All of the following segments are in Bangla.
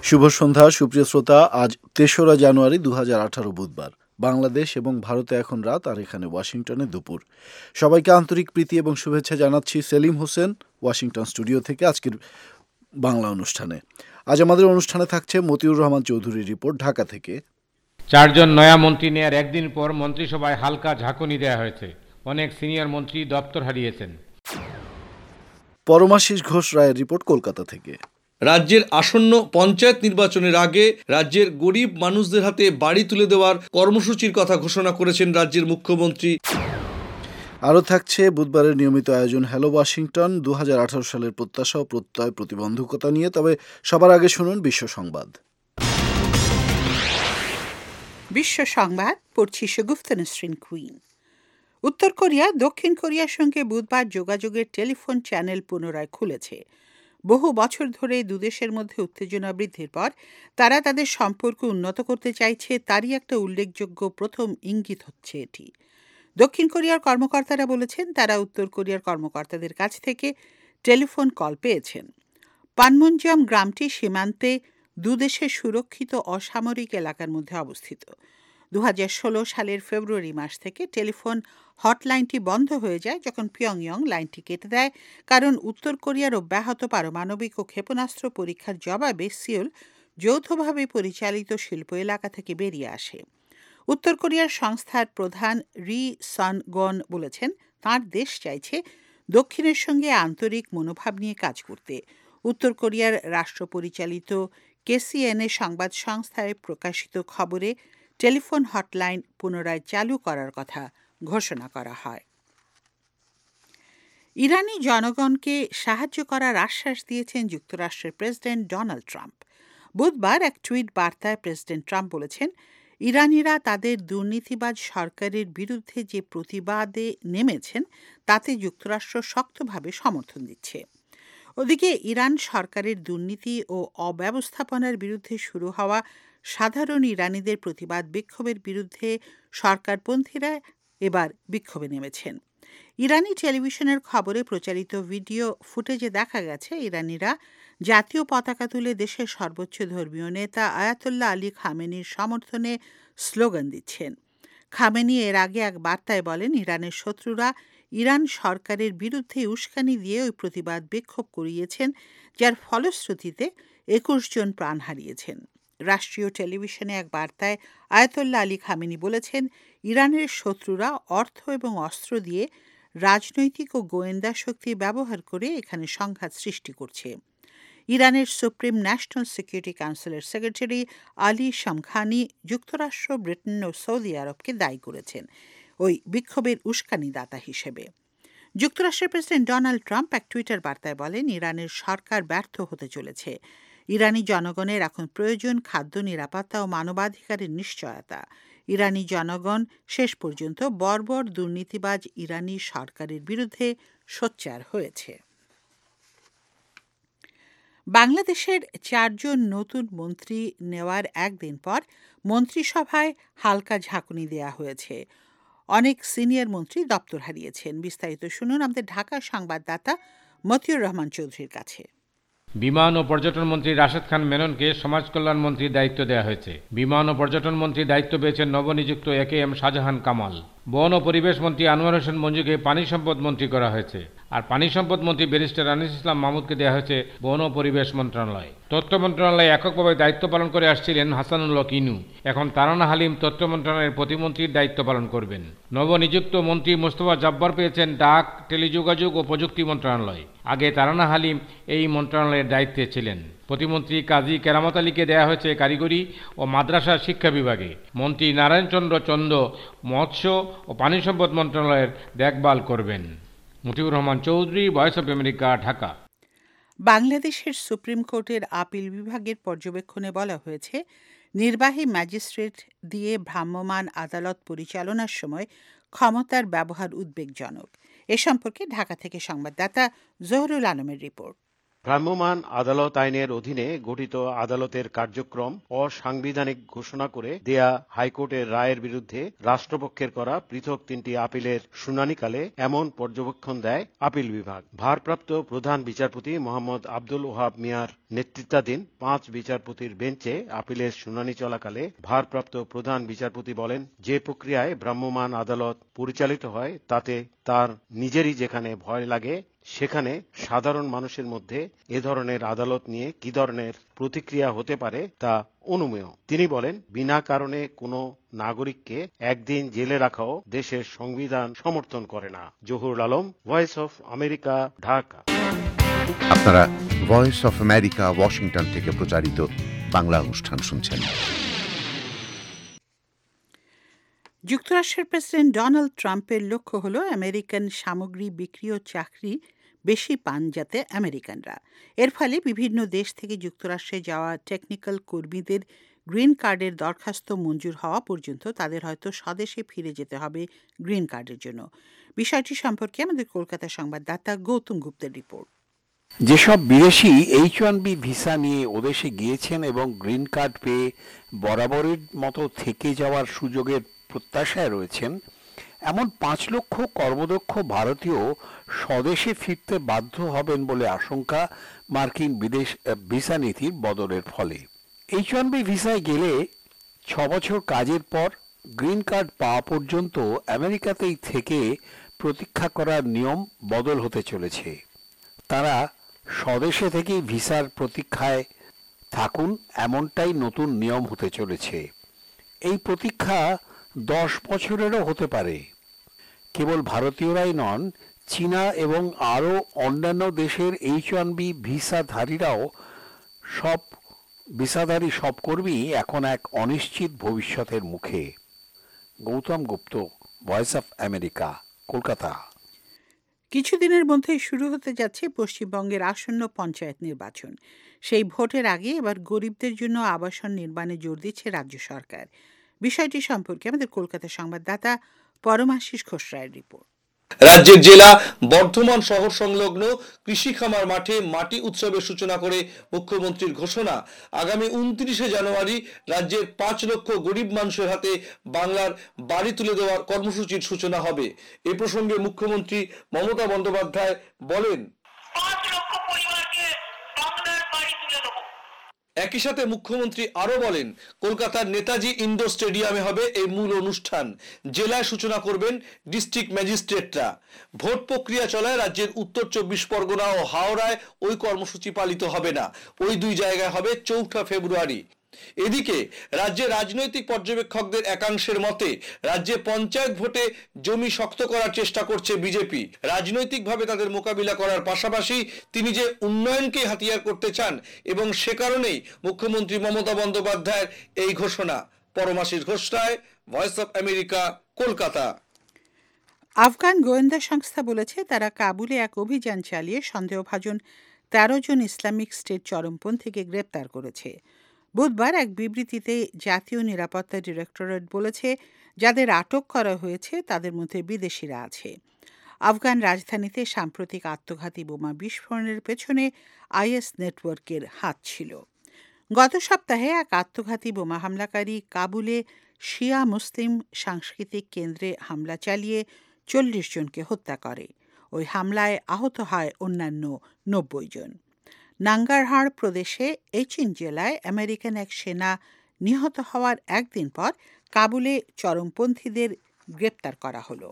শুভ সন্ধ্যা সুপ্রিয় শ্রোতা। আজ ৩রা জানুয়ারি ২০১৮ বুধবার। বাংলাদেশ এবং ভারতে এখন রাত, আর এখানে ওয়াশিংটনে দুপুর। সবাইকে আন্তরিক প্রীতি এবং শুভেচ্ছা জানাচ্ছি সেলিম হোসেন ওয়াশিংটন স্টুডিও থেকে আজকের বাংলা অনুষ্ঠানে। আজ আমাদের অনুষ্ঠানে থাকছে মতিউর রহমান চৌধুরীর রিপোর্ট ঢাকা থেকে। 4 জন নয়া মন্ত্রী নেয়ার একদিন পর মন্ত্রিসভায় হালকা ঝাঁকুনি দেওয়া হয়েছে। অনেক সিনিয়র মন্ত্রী দপ্তর হারিয়েছেন। পরমাশিস ঘোষ রায়ের রিপোর্ট কলকাতা থেকে। রাজ্যের আসন্ন পঞ্চায়েত নির্বাচনের আগে রাজ্যের গরিব মানুষদের হাতে বাড়ি তুলে দেওয়ার কর্মসূচির কথা ঘোষণা করেছেন রাজ্যের মুখ্যমন্ত্রী। আরও থাকছে বুধবারের নিয়মিত আয়োজন হ্যালো ওয়াশিংটন ২০১৮ সালের প্রত্যাশা ও প্রত্যয় প্রতিবন্ধকতা নিয়ে। তবে সবার আগে শুনুন বিশ্ব সংবাদ। বিশ্ব সংবাদ পড়ছি শগুফতা নসরিন কুইন। উত্তর কোরিয়া দক্ষিণ কোরিয়ার সঙ্গে বুধবার যোগাযোগের টেলিফোন চ্যানেল পুনরায় খুলেছে। বহু বছর ধরে দুদেশের মধ্যে উত্তেজনা বৃদ্ধির পর তারা তাদের সম্পর্ক উন্নত করতে চাইছে, তারই একটা উল্লেখযোগ্য প্রথম ইঙ্গিত হচ্ছে এটি। দক্ষিণ কোরিয়ার কর্মকর্তারা বলেছেন তারা উত্তর কোরিয়ার কর্মকর্তাদের কাছ থেকে টেলিফোন কল পেয়েছেন। পানমুনজম গ্রামটি সীমান্তে দুদেশের সুরক্ষিত অসামরিক এলাকার মধ্যে অবস্থিত। 2016 সালের ফেব্রুয়ারি মাস থেকে টেলিফোন হটলাইনটি বন্ধ হয়ে যায় যখন পিয়ংইয়ং লাইনটি কেটে দেয়, কারণ উত্তর কোরিয়ার অব্যাহত পারমাণবিক ও ক্ষেপণাস্ত্র পরীক্ষার জবাবে সিউল যৌথভাবে পরিচালিত শিল্প এলাকা থেকে বেরিয়ে আসে। উত্তর কোরিয়ার সংস্থার প্রধান রি সন গন বলেছেন তাঁর দেশ চাইছে দক্ষিণের সঙ্গে আন্তরিক মনোভাব নিয়ে কাজ করতে। উত্তর কোরিয়ার রাষ্ট্র পরিচালিত কেসিএনএ সংবাদ সংস্থায় প্রকাশিত খবরে টেলিফোন হটলাইন পুনরায় চালু করার কথা ঘোষণা করা হয়। ইরানি জনগণকে সাহায্য করার আশ্বাস দিয়েছেন যুক্তরাষ্ট্রের প্রেসিডেন্ট ডোনাল্ড ট্রাম্প। বুধবার এক টুইট বার্তায় প্রেসিডেন্ট ট্রাম্প বলেছেন ইরানিরা তাদের দুর্নীতিবাজ সরকারের বিরুদ্ধে যে প্রতিবাদে নেমেছেন তাতে যুক্তরাষ্ট্র শক্তভাবে সমর্থন দিচ্ছে। ওদিকে ইরান সরকারের দুর্নীতি ও অব্যবস্থাপনার বিরুদ্ধে শুরু হওয়া সাধারণ ইরানিদের প্রতিবাদ বিক্ষোভের বিরুদ্ধে সরকারপন্থীরা এবার বিক্ষোভে নেমেছেন। ইরানি টেলিভিশনের খবরে প্রচারিত ভিডিও ফুটেজে দেখা গেছে ইরানিরা জাতীয় পতাকা তুলে দেশের সর্বোচ্চ ধর্মীয় নেতা আয়াতুল্লাহ আলী খামেনির সমর্থনে স্লোগান দিচ্ছেন। খামেনি এর আগে এক বার্তায় বলেন ইরানের শত্রুরা ইরান সরকারের বিরুদ্ধে উস্কানি দিয়ে ওই প্রতিবাদ বিক্ষোভ করিয়েছেন, যার ফলশ্রুতিতে 21 জন প্রাণ হারিয়েছেন। রাষ্ট্রীয় টেলিভিশনে এক বার্তায় আয়াতুল্লাহ আলী খামেনি বলেছেন ইরানের শত্রুরা অর্থ এবং অস্ত্র দিয়ে রাজনৈতিক ও গোয়েন্দা শক্তি ব্যবহার করে এখানে সংঘাত সৃষ্টি করছে। ইরানের সুপ্রিম ন্যাশনাল সিকিউরিটি কাউন্সিলের সেক্রেটারি আলী শামখানি যুক্তরাষ্ট্র, ব্রিটেন ও সৌদি আরবকে দায়ী করেছেন ওই বিক্ষোভের উস্কানিদাতা হিসেবে। যুক্তরাষ্ট্রের প্রেসিডেন্ট ডোনাল্ড ট্রাম্প এক টুইটার বার্তায় বলেন ইরানের সরকার ব্যর্থ হতে চলেছে। ইরানি জনগণের এখন প্রয়োজন খাদ্য নিরাপত্তা ও মানবাধিকারের নিশ্চয়তা। ইরানি জনগণ শেষ পর্যন্ত বর্বর দুর্নীতিবাজ ইরানি সরকারের বিরুদ্ধে সোচ্চার হয়েছে। বাংলাদেশের 4 জন নতুন মন্ত্রী নেওয়ার একদিন পর মন্ত্রিসভায় হালকা ঝাঁকুনি দেয়া হয়েছে। অনেক সিনিয়র মন্ত্রী দপ্তর হারিয়েছেন। বিস্তারিত শুনুন আমাদের ঢাকা সংবাদদাতা মতিউর রহমান চৌধুরীর কাছে। বিমান ও পর্যটন মন্ত্রী রাশেদ খান মেননকে সমাজ কল্যাণ মন্ত্রীর দায়িত্ব দেওয়া হয়েছে। বিমান ও পর্যটন মন্ত্রীর দায়িত্ব পেয়েছেন নবনিযুক্ত একেএম শাহজাহান কামাল। বন ও পরিবেশ মন্ত্রী আনোয়ার হোসেন মঞ্জুকে পানি সম্পদ মন্ত্রী করা হয়েছে। আর পানি সম্পদ মন্ত্রী ব্যারিস্টার আনিস ইসলাম মাহমুদকে দেওয়া হয়েছে বন ও পরিবেশ মন্ত্রণালয়। তথ্য মন্ত্রণালয়ে এককভাবে দায়িত্ব পালন করে আসছিলেন হাসানুল হক ইনু। এখন তারানা হালিম তথ্য মন্ত্রণালয়ের প্রতিমন্ত্রীর দায়িত্ব পালন করবেন। নবনিযুক্ত মন্ত্রী মোস্তফা জব্বার পেয়েছেন ডাক, টেলিযোগাযোগ ও প্রযুক্তি মন্ত্রণালয়। আগে তারানা হালিম এই মন্ত্রণালয়ের দায়িত্বে ছিলেন। প্রতিমন্ত্রী কাজী কেরামত আলীকে দেওয়া হয়েছে কারিগরি ও মাদ্রাসা শিক্ষা বিভাগে। মন্ত্রী নারায়ণচন্দ্র চন্দ মৎস্য ও পানি সম্পদ মন্ত্রণালয়ের দেখভাল করবেন। Motiur Rahman Chowdhury, voice of America, Dhaka. বাংলাদেশের সুপ্রিম কোর্টের আপিল বিভাগের পর্যবেক্ষণে বলা হয়েছে নির্বাহী ম্যাজিস্ট্রেট দিয়ে ভ্রাম্যমাণ আদালত পরিচালনার সময় ক্ষমতার ব্যবহার উদ্বেগজনক। এ সম্পর্কে ঢাকা থেকে সংবাদদাতা জহুরুল আলমের রিপোর্ট। ভ্রাম্যমাণ আদালত আইনের অধীনে গঠিত আদালতের কার্যক্রম অসাংবিধানিক ঘোষণা করে দেয়া হাইকোর্টের রায়ের বিরুদ্ধে রাষ্ট্রপক্ষের করা পৃথক 3টি আপিলের শুনানিকালে এমন পর্যবেক্ষণ দেয় আপিল বিভাগ। ভারপ্রাপ্ত প্রধান বিচারপতি মোহাম্মদ আব্দুল ওহাব মিয়ার নেতৃত্বাধীন 5 বিচারপতির বেঞ্চে আপিলের শুনানি চলাকালে ভারপ্রাপ্ত প্রধান বিচারপতি বলেন, যে প্রক্রিয়ায় ভ্রাম্যমাণ আদালত পরিচালিত হয় তাতে তার নিজেরই যেখানে ভয় লাগে, সেখানে সাধারণ মানুষের মধ্যে এ ধরনের আদালত নিয়ে কি ধরনের প্রতিক্রিয়া হতে পারে তা অনুমেয়। তিনি বলেন, বিনা কারণে কোনো নাগরিককে একদিন জেলে রাখাও দেশের সংবিধান সমর্থন করে না। Zahurul Alam, voice of America, Dhaka. আপনারা ভয়েস অফ আমেরিকা ওয়াশিংটন থেকে প্রচারিত বাংলা অনুষ্ঠান শুনছেন। যুক্তরাষ্ট্রের প্রেসিডেন্ট ডোনাল্ড ট্রাম্পের লক্ষ্য হল আমেরিকান সামগ্রী বিক্রি ও চাকরি বেশি পান যাতে আমেরিকানরা। এর ফলে বিভিন্ন দেশ থেকে যুক্তরাষ্ট্রে যাওয়া টেকনিক্যাল কর্মীদের গ্রিন কার্ডের দরখাস্ত মঞ্জুর হওয়া পর্যন্ত তাদের হয়তো স্বদেশে ফিরে যেতে হবে গ্রিন কার্ডের জন্য। বিষয়টি সম্পর্কে আমাদের কলকাতা সংবাদদাতা গৌতম গুপ্তের রিপোর্ট। যেসব বিদেশি H-1B ভিসা নিয়ে ওদেশে গিয়েছেন এবং গ্রিন কার্ড পেয়ে বরাবরের মতো থেকে যাওয়ার সুযোগের প্রত্যাশায় রয়েছেন, এমন 5 লক্ষ কর্মদক্ষ ভারতীয় স্বদেশে ফিরতে বাধ্য হবেন বলে আশঙ্কা মার্কিন বিদেশ ভিসা নীতির বদলের ফলে। H-1B ভিসায় গেলে 6 বছর কাজের পর গ্রিন কার্ড পাওয়া পর্যন্ত আমেরিকাতেই থেকে প্রতীক্ষা করার নিয়ম বদল হতে চলেছে। তারা স্বদেশে থেকেই ভিসার প্রতীক্ষায় থাকুন, এমনটাই নতুন নিয়ম হতে চলেছে। এই প্রতীক্ষা 10 বছরেরও হতে পারে। কেবল ভারতীয়রাই নন, চীনা এবং আরও অন্যান্য দেশের H-1B ভিসাধারীরাও ভিসাধারী সব কর্মী এখন এক অনিশ্চিত ভবিষ্যতের মুখে। Goutam Gupta, voice of America, Kolkata. কিছুদিনের মধ্যেই শুরু হতে যাচ্ছে পশ্চিমবঙ্গের আসন্ন পঞ্চায়েত নির্বাচন। সেই ভোটের আগে এবার গরিবদের জন্য আবাসন নির্মাণে জোর দিচ্ছে রাজ্য সরকার। বিষয়টি সম্পর্কে আমাদের কলকাতা সংবাদদাতা পরমাশিস ঘোষরায়ের রিপোর্ট। রাজ্যের জেলা বর্ধমান শহর সংলগ্ন কৃষি খামার মাঠে মাটি উৎসবের সূচনা করে মুখ্যমন্ত্রীর ঘোষণা, আগামী 29শে জানুয়ারি রাজ্যের 5 লক্ষ গরিব মানুষের হাতে বাংলার বাড়ি তুলে দেওয়ার কর্মসূচির সূচনা হবে। এ প্রসঙ্গে মুখ্যমন্ত্রী মমতা বন্দ্যোপাধ্যায় বলেন, 5 লক্ষ পরিবারকে বাংলার বাড়ি তুলে দেব। একই সাথে মুখ্যমন্ত্রী আরো বলেন, কলকাতার নেতাজি ইন্ডোর স্টেডিয়ামে হবে এই মূল অনুষ্ঠান। জেলায় সূচনা করবেন ডিস্ট্রিক্ট ম্যাজিস্ট্রেটরা। ভোট প্রক্রিয়া চলায় রাজ্যের উত্তর 24 পরগনা ও হাওড়ায় ওই কর্মসূচি পালিত হবে না। ওই 2 জায়গায় হবে 4 ফেব্রুয়ারি। এদিকে রাজ্যের রাজনৈতিক পর্যবেক্ষকদের একাংশের মতে রাজ্যে পঞ্চায়েত ভোটে জমি শক্ত করার চেষ্টা করছে বিজেপি। রাজনৈতিকভাবে তাদের মোকাবিলা করার পাশাপাশি তিনি যে উন্নয়নকে হাতিয়ার করতে চান এবং সে কারণেই মুখ্যমন্ত্রী মমতা বন্দ্যোপাধ্যায়ের এই ঘোষণা। Paramashish Ghoshroy, voice of America, Kolkata. Afghan গোয়েন্দা সংস্থা বলেছে তারা কাবুলে এক অভিযান চালিয়ে সন্দেহভাজন 13 জন ইসলামিক স্টেট চরমপন্থীকে গ্রেপ্তার করেছে। বুধবার এক বিবৃতিতে জাতীয় নিরাপত্তা ডিরেক্টরেট বলেছে, যাদের আটক করা হয়েছে তাদের মধ্যে বিদেশিরা আছে। আফগান রাজধানীতে সাম্প্রতিক আত্মঘাতী বোমা বিস্ফোরণের পেছনে আইএস নেটওয়ার্কের হাত ছিল। গত সপ্তাহে এক আত্মঘাতী বোমা হামলাকারী কাবুলে শিয়া মুসলিম সাংস্কৃতিক কেন্দ্রে হামলা চালিয়ে 40 জনকে হত্যা করে। ওই হামলায় আহত হয় অন্যান্য 90 জন। নাঙ্গারহার প্রদেশে এইচিন জেলায় আমেরিকান এক সেনা নিহত হওয়ার একদিন পর কাবুলে চরমপন্থীদের গ্রেপ্তার করা হলো।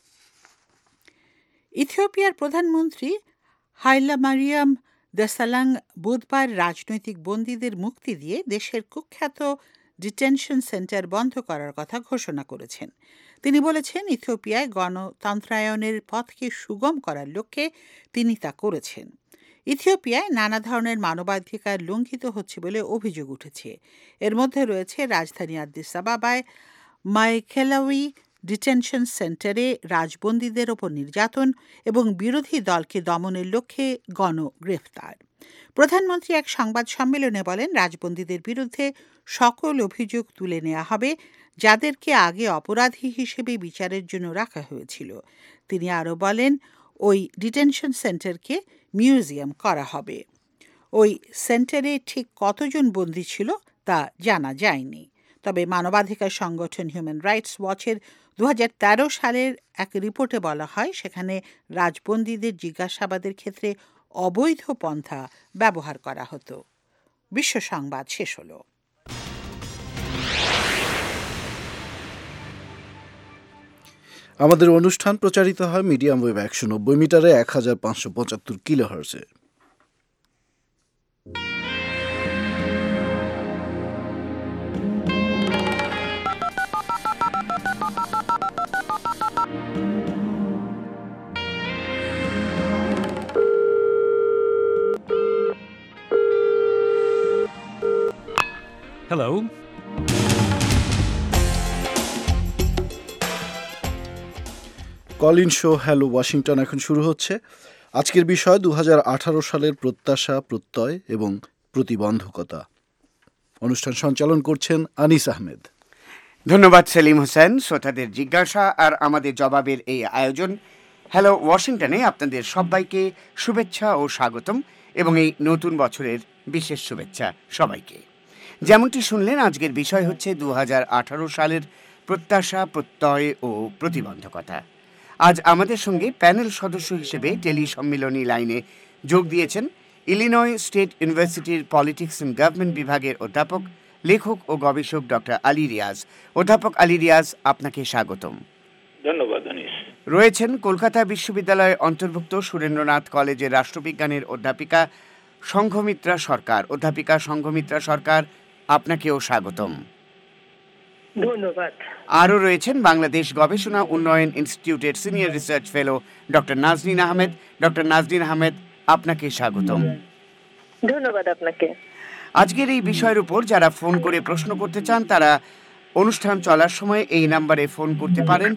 ইথিওপিয়ার প্রধানমন্ত্রী হাইলামারিয়াম দেসালাং বুধবার রাজনৈতিক বন্দীদের মুক্তি দিয়ে দেশের কুখ্যাত ডিটেনশন সেন্টার বন্ধ করার কথা ঘোষণা করেছেন। তিনি বলেছেন, ইথিওপিয়ায় গণতন্ত্রায়নের পথকে সুগম করার লক্ষ্যে তিনি তা করেছেন। ইথিওপিয়ায় নানা ধরনের মানবাধিকার লঙ্ঘিত হচ্ছে বলে অভিযোগ উঠেছে। এর মধ্যে রয়েছে রাজধানী আদিস আবাবায় মাইকেলাউই ডিটেনশন সেন্টারে রাজবন্দীদের ওপর নির্যাতন এবং বিরোধী দলকে দমনের লক্ষ্যে গণগ্রেফতার। প্রধানমন্ত্রী এক সংবাদ সম্মেলনে বলেন, রাজবন্দীদের বিরুদ্ধে সকল অভিযোগ তুলে নেওয়া হবে যাদেরকে আগে অপরাধী হিসেবে বিচারের জন্য রাখা হয়েছিল। তিনি আরও বলেন, ওই ডিটেনশন সেন্টারকে মিউজিয়াম করা হবে। ওই সেন্টারে ঠিক কতজন বন্দী ছিল তা জানা যায়নি। তবে মানবাধিকার সংগঠন হিউম্যান রাইটস ওয়াচের 2013 সালের এক রিপোর্টে বলা হয় সেখানে রাজবন্দীদের জিজ্ঞাসাবাদের ক্ষেত্রে অবৈধ পন্থা ব্যবহার করা হতো। বিশ্ব সংবাদ শেষ হলো। আমাদের অনুষ্ঠান প্রচারিত হয় মিডিয়াম ওয়েভ 190 মিটারে 1575 কিলোহার্টজে। Hello. Call in show hello Washington এখন শুরু হচ্ছে। আজকের বিষয় 2018 সালের প্রত্যাশা, প্রত্যয় এবং প্রতিবন্ধকতা। অনুষ্ঠান সঞ্চালন করছেন আনিস আহমেদ। ধন্যবাদ সেলিম হোসেন। শ্রোতাদের জিজ্ঞাসা আর আমাদের জবাবের এই আয়োজন হ্যালো ওয়াশিংটনে আপনাদের সবাইকে শুভেচ্ছা ও স্বাগতম এবং এই নতুন বছরের বিশেষ শুভেচ্ছা সবাইকে। যেমনটি শুনলেন, আজকের বিষয় হচ্ছে 2018 সালের প্রত্যাশা, প্রত্যয় ও প্রতিবন্ধকতা। আজ আমাদের সঙ্গে প্যানেল সদস্য হিসেবে টেলি সম্মিলনী লাইনে যোগ দিয়েছেন ইলিনয় স্টেট ইউনিভার্সিটির পলিটিক্স অ্যান্ড গভর্নমেন্ট বিভাগের অধ্যাপক, লেখক ও গবেষক ডক্টর আলী রিয়াজ। অধ্যাপক আলী রিয়াজ, আপনাকে স্বাগতম। ধন্যবাদ আনিস। রয়েছেন কলকাতা বিশ্ববিদ্যালয়ের অন্তর্ভুক্ত সুরেন্দ্রনাথ কলেজের রাষ্ট্রবিজ্ঞানের অধ্যাপিকা সংঘমিত্রা সরকার। অধ্যাপিকা সংঘমিত্রা সরকার, আপনাকেও স্বাগতম। ধন্যবাদ। আরও রয়েছেন বাংলাদেশ গবেষণা উন্নয়ন ইনস্টিটিউটের senior research fellow doctor Naznin Ahmed. Doctor Naznin Ahmed, আপনাকে স্বাগতম। ধন্যবাদ আপনাকে। আজকের এই বিষয়ের উপর যারা ফোন করে প্রশ্ন করতে চান তারা অনুষ্ঠান চলার সময় এই নাম্বারে ফোন করতে পারেন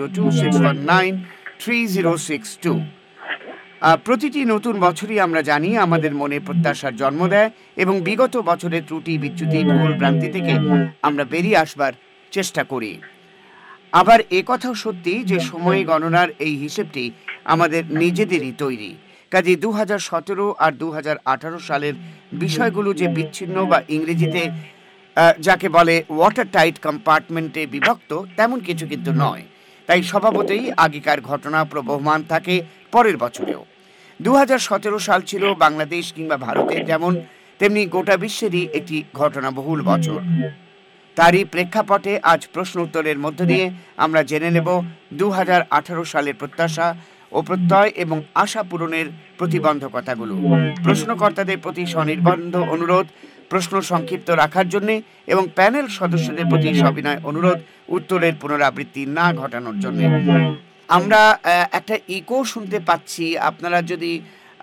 2026193062। প্রতিটি নতুন বছরই আমরা জানি আমাদের মনে প্রত্যাশার জন্ম দেয় এবং বিগত বছরের ত্রুটি, বিচ্যুতি, ভুল ভ্রান্তি থেকে আমরা বেরিয়ে আসবার চেষ্টা করি। আবার একথাও সত্যি যে সময় গণনার এই হিসেবটি আমাদের নিজেদেরই তৈরি। কাজে 2017 আর 2018 সালের বিষয়গুলো যে বিচ্ছিন্ন বা ইংরেজিতে যাকে বলে ওয়াটার টাইট কম্পার্টমেন্টে বিভক্ত, তেমন কিছু কিন্তু নয়। তাই স্বভাবতই আগেকার ঘটনা প্রবহমান থাকে পরের বছরেও। 2017 সাল ছিল বাংলাদেশ কিংবা ভারতের যেমন তেমনি গোটা বিশ্বেরই একটি ঘটনাবহুল বছর। তারই প্রেক্ষাপটে আজ প্রশ্ন উত্তরের মধ্য দিয়ে আমরা জেনে নেব 2018 সালের প্রত্যাশা ও প্রত্যয় এবং আশা পূরণের প্রতিবন্ধকতাগুলো। প্রশ্নকর্তাদের প্রতি স্বনির্বন্ধ অনুরোধ প্রশ্ন সংক্ষিপ্ত রাখার জন্যে এবং প্যানেল সদস্যদের প্রতি সবিনয় অনুরোধ উত্তরের পুনরাবৃত্তি না ঘটানোর জন্য। আমরা একটা ইকো শুনতে পাচ্ছি, আপনারা যদি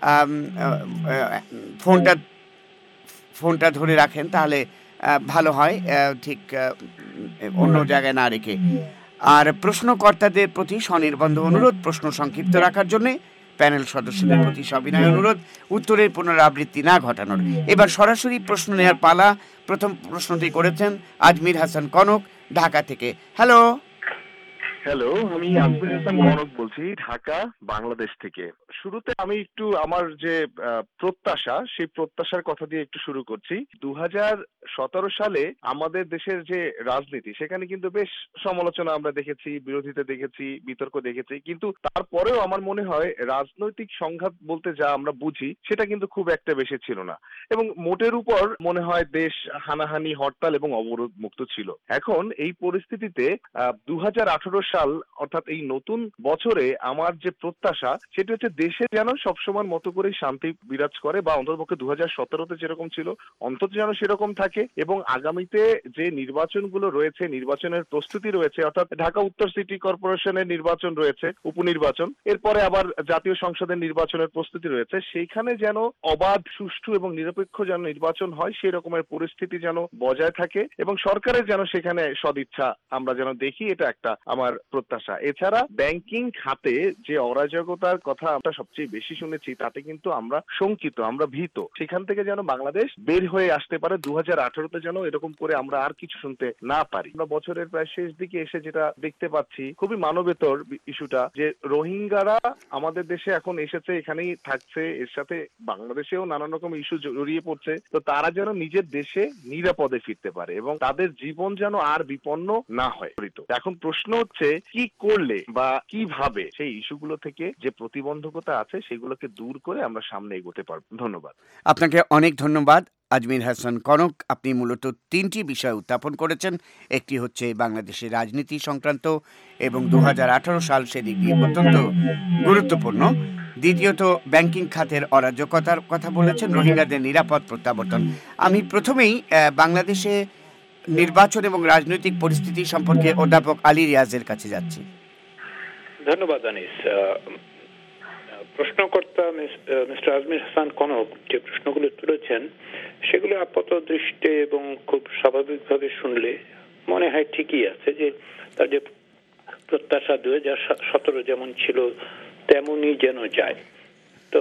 ফোনটা ধরে রাখেন তাহলে ভালো হয়, ঠিক অন্য জায়গায় না রেখে। আর প্রশ্নকর্তাদের প্রতি স্বনির্বন্ধ অনুরোধ প্রশ্ন সংক্ষিপ্ত রাখার জন্যে, প্যানেল সদস্যদের প্রতি সবিনয় অনুরোধ উত্তরের পুনরাবৃত্তি না ঘটানোর। এবার সরাসরি প্রশ্ন নেওয়ার পালা। প্রথম প্রশ্নটি করেছেন আজমির হাসান কনক, ঢাকা থেকে। হ্যালো। হ্যালো, আমি আজমির হাসান কনক বলছি, ঢাকা, বাংলাদেশ থেকে। শুরুতে আমি একটু আমার যে প্রত্যাশা, সেই প্রত্যাশার কথা দিয়ে একটু শুরু করছি। 2017 সালে আমাদের দেশের যে রাজনীতি, সেখানে কিন্তু বেশ সমালোচনা আমরা দেখেছি, বিরোধিতা দেখেছি, বিতর্ক দেখেছি, কিন্তু তারপরেও আমার মনে হয় রাজনৈতিক সংঘাত বলতে যা আমরা বুঝি সেটা কিন্তু খুব একটা বেশি ছিল না এবং মোটের উপর মনে হয় দেশ হানাহানি, হরতাল এবং অবরোধ মুক্ত ছিল। এখন এই পরিস্থিতিতে 2018 সাল অর্থাৎ এই নতুন বছরে আমার যে প্রত্যাশা সেটা হচ্ছে দেশে যেন সবসময় মতো করে শান্তি বিরাজ করে, বা অন্ততপক্ষে 2017-তে যেরকম ছিল অন্তত যেন সেরকম থাকে, এবং আগামীতে যে নির্বাচনগুলো রয়েছে, নির্বাচনের প্রস্তুতি রয়েছে, অর্থাৎ ঢাকা উত্তর সিটি কর্পোরেশনের নির্বাচন রয়েছে, উপনির্বাচন, এরপরে আবার জাতীয় সংসদের নির্বাচনের প্রস্তুতি রয়েছে, সেইখানে যেন অবাধ, সুষ্ঠু এবং নিরপেক্ষ যেন নির্বাচন হয়, সেই রকমের পরিস্থিতি যেন বজায় থাকে এবং সরকারের যেন সেখানে সদিচ্ছা আমরা যেন দেখি, এটা একটা আমার প্রত্যাশা। এছাড়া ব্যাংকিং খাতে যে অরাজকতার কথা আমরা সবচেয়ে বেশি শুনেছি, তাতে কিন্তু আমরা শঙ্কিত, আমরা ভীত। সেখান থেকে যেন বাংলাদেশ বের হয়ে আসতে পারে 2018-তে, যেন এরকম করে আমরা আর কিছু শুনতে না পারি। আমরা বছরের প্রায় শেষ দিকে এসে যেটা দেখতে পাচ্ছি, খুবই মানবেতর ইস্যুটা, যে রোহিঙ্গারা আমাদের দেশে এখন এসেছে, এখানেই থাকছে, এর সাথে বাংলাদেশেও নানান রকম ইস্যু জড়িয়ে পড়ছে। তো তারা যেন নিজের দেশে নিরাপদে ফিরতে পারে এবং তাদের জীবন যেন আর বিপন্ন না হয়। এখন প্রশ্ন হচ্ছে কি করলে বা কিভাবে সেই ইস্যুগুলো থেকে যে প্রতিবন্ধকতা আছে সেগুলোকে দূর করে আমরা সামনে এগোতে পারবো। ধন্যবাদ। আপনাকে অনেক ধন্যবাদ আজমির হাসান কনক। আপনি মূলত 3টি বিষয় উত্থাপন করেছেন। একটি হচ্ছে বাংলাদেশের রাজনীতি সংক্রান্ত এবং 2018 সাল সেদিক দিয়ে অত্যন্ত গুরুত্বপূর্ণ। দ্বিতীয়ত ব্যাংকিং খাতের অরাজকতার কথা বলেছেন, রোহিঙ্গাদের নিরাপদ প্রত্যাবর্তন। আমি প্রথমেই বাংলাদেশে নির্বাচন এবং রাজনৈতিক পরিস্থিতি সম্পর্কে অধ্যাপক আলী রিয়াজের কাছে যাচ্ছি। ধন্যবাদ আনিস। প্রশ্নকর্তা মিস্টার আজমির হাসান কনক যে প্রশ্নগুলো তুলেছেন সেগুলো আপাত দৃষ্টি এবং খুব স্বাভাবিকভাবে শুনলে মনে হয় ঠিকই আছে, যে তার যে প্রত্যাশা 2017 যেমন ছিল তেমনই যেন যায়। তো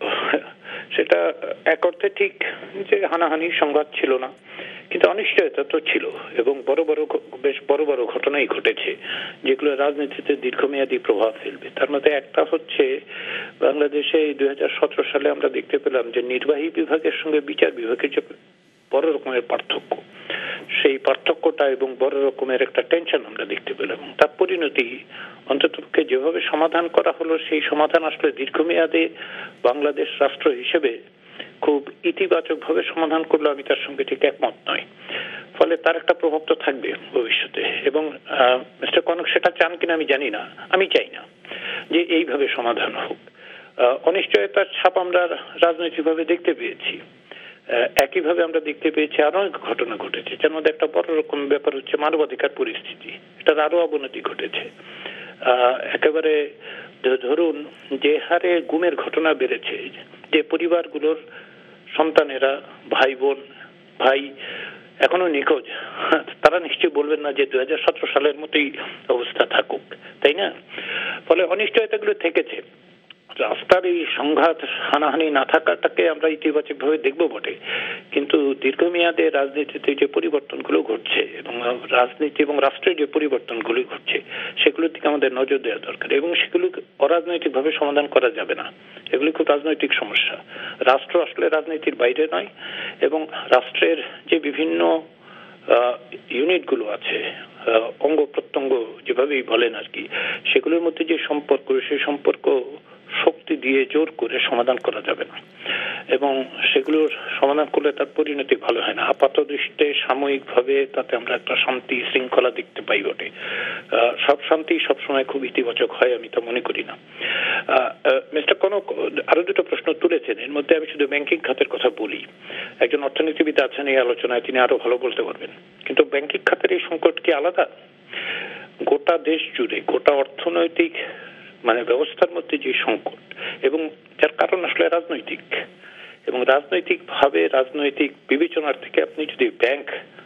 সেটা এক অর্থে ঠিক যে হানাহানি সংঘাত ছিল না, কিন্তু অনিশ্চয়তা তো ছিল এবং বেশ বড় বড় ঘটনাই ঘটেছে যেগুলো রাজনীতিতে দীর্ঘমেয়াদী প্রভাব ফেলবে। তার মধ্যে একটা হচ্ছে বাংলাদেশে এই 2017 সালে আমরা দেখতে পেলাম যে নির্বাহী বিভাগের সঙ্গে বিচার বিভাগের যে বড় রকমের পার্থক্য, সেই পার্থক্যটা এবং বড় রকমের একটা টেনশন আমরা দেখতে পেলাম। তার পরিণতি অন্ততপক্ষে যেভাবে সমাধান করা হলো, সেই সমাধান আসলে দীর্ঘমেয়াদে বাংলাদেশ রাষ্ট্র হিসেবে খুব ইতিবাচকভাবে সমাধান করলো আমি তার সঙ্গে ঠিক একমত নয়। ফলে তার একটা প্রভাব তো থাকবে ভবিষ্যতে। এবং মিস্টার কনক সেটা চান কিনা আমি জানি না, আমি চাই না যে এইভাবে সমাধান হোক। অনিশ্চয়তার ছাপ আমরা রাজনৈতিকভাবে দেখতে পেয়েছি। একইভাবে আমরা দেখতে পেয়েছি আরো অনেক ঘটনা ঘটেছে, যার মধ্যে একটা বড় রকম ব্যাপার হচ্ছে মানবাধিকার পরিস্থিতি, এটার আরো অবনতি ঘটেছে। একেবারে ধরুন যে হারে গুমের ঘটনা বেড়েছে, যে পরিবারগুলোর সন্তানেরা, ভাই এখনো নিখোঁজ, তারা নিশ্চয়ই বলবেন না যে 2017 সালের মতোই অবস্থা থাকুক, তাই না? ফলে অনিশ্চয়তাগুলো থেকেছে। রাস্তার এই সংঘাত হানাহানি না থাকাটাকে আমরা ইতিবাচক ভাবে দেখবো বটে, কিন্তু দীর্ঘমেয়াদে রাজনীতিতে যে পরিবর্তনগুলো ঘটছে এবং রাজনীতি এবং রাষ্ট্রের যে পরিবর্তনগুলো ঘটছে সেগুলোর দিকে আমাদের নজর দেওয়া দরকার এবং সেগুলো অরাজনৈতিক ভাবে সমাধান করা যাবে না। এগুলি খুব রাজনৈতিক সমস্যা। রাষ্ট্র আসলে রাজনীতির বাইরে নয় এবং রাষ্ট্রের যে বিভিন্ন ইউনিটগুলো আছে, অঙ্গ প্রত্যঙ্গ যেভাবেই বলেন আর কি, সেগুলোর মধ্যে যে সম্পর্ক, সেই সম্পর্ক শক্তি দিয়ে জোর করে সমাধান করা যাবে না এবং সেগুলোর সমাধান করলে তার পরিণতি ভালো হয় না। আপাত দৃষ্টিতে সাময়িকভাবে তাতে আমরা একটা শান্তি শৃঙ্খলা দেখতে পাই বটে। সব শান্তি সবসময় খুব ইতিবাচক হয় আমি তা মনে করি না। মিস্টার কনক আরো দুটো প্রশ্ন তুলেছেন, এর মধ্যে আমি শুধু ব্যাংকিং খাতের কথা বলি। একজন অর্থনীতিবিদ আছেন এই আলোচনায়, তিনি আরো ভালো বলতে পারবেন, কিন্তু ব্যাংকিং খাতের এই সংকট কি আলাদা? গোটা দেশ জুড়ে গোটা অর্থনৈতিক ব্যবস্থার মধ্যে যে সংকট এবং যার কারণ আসলে রাজনৈতিক, এবং রাজনৈতিক ভাবে রাজনৈতিক বিবেচনার থেকে আপনি যদি ব্যাংক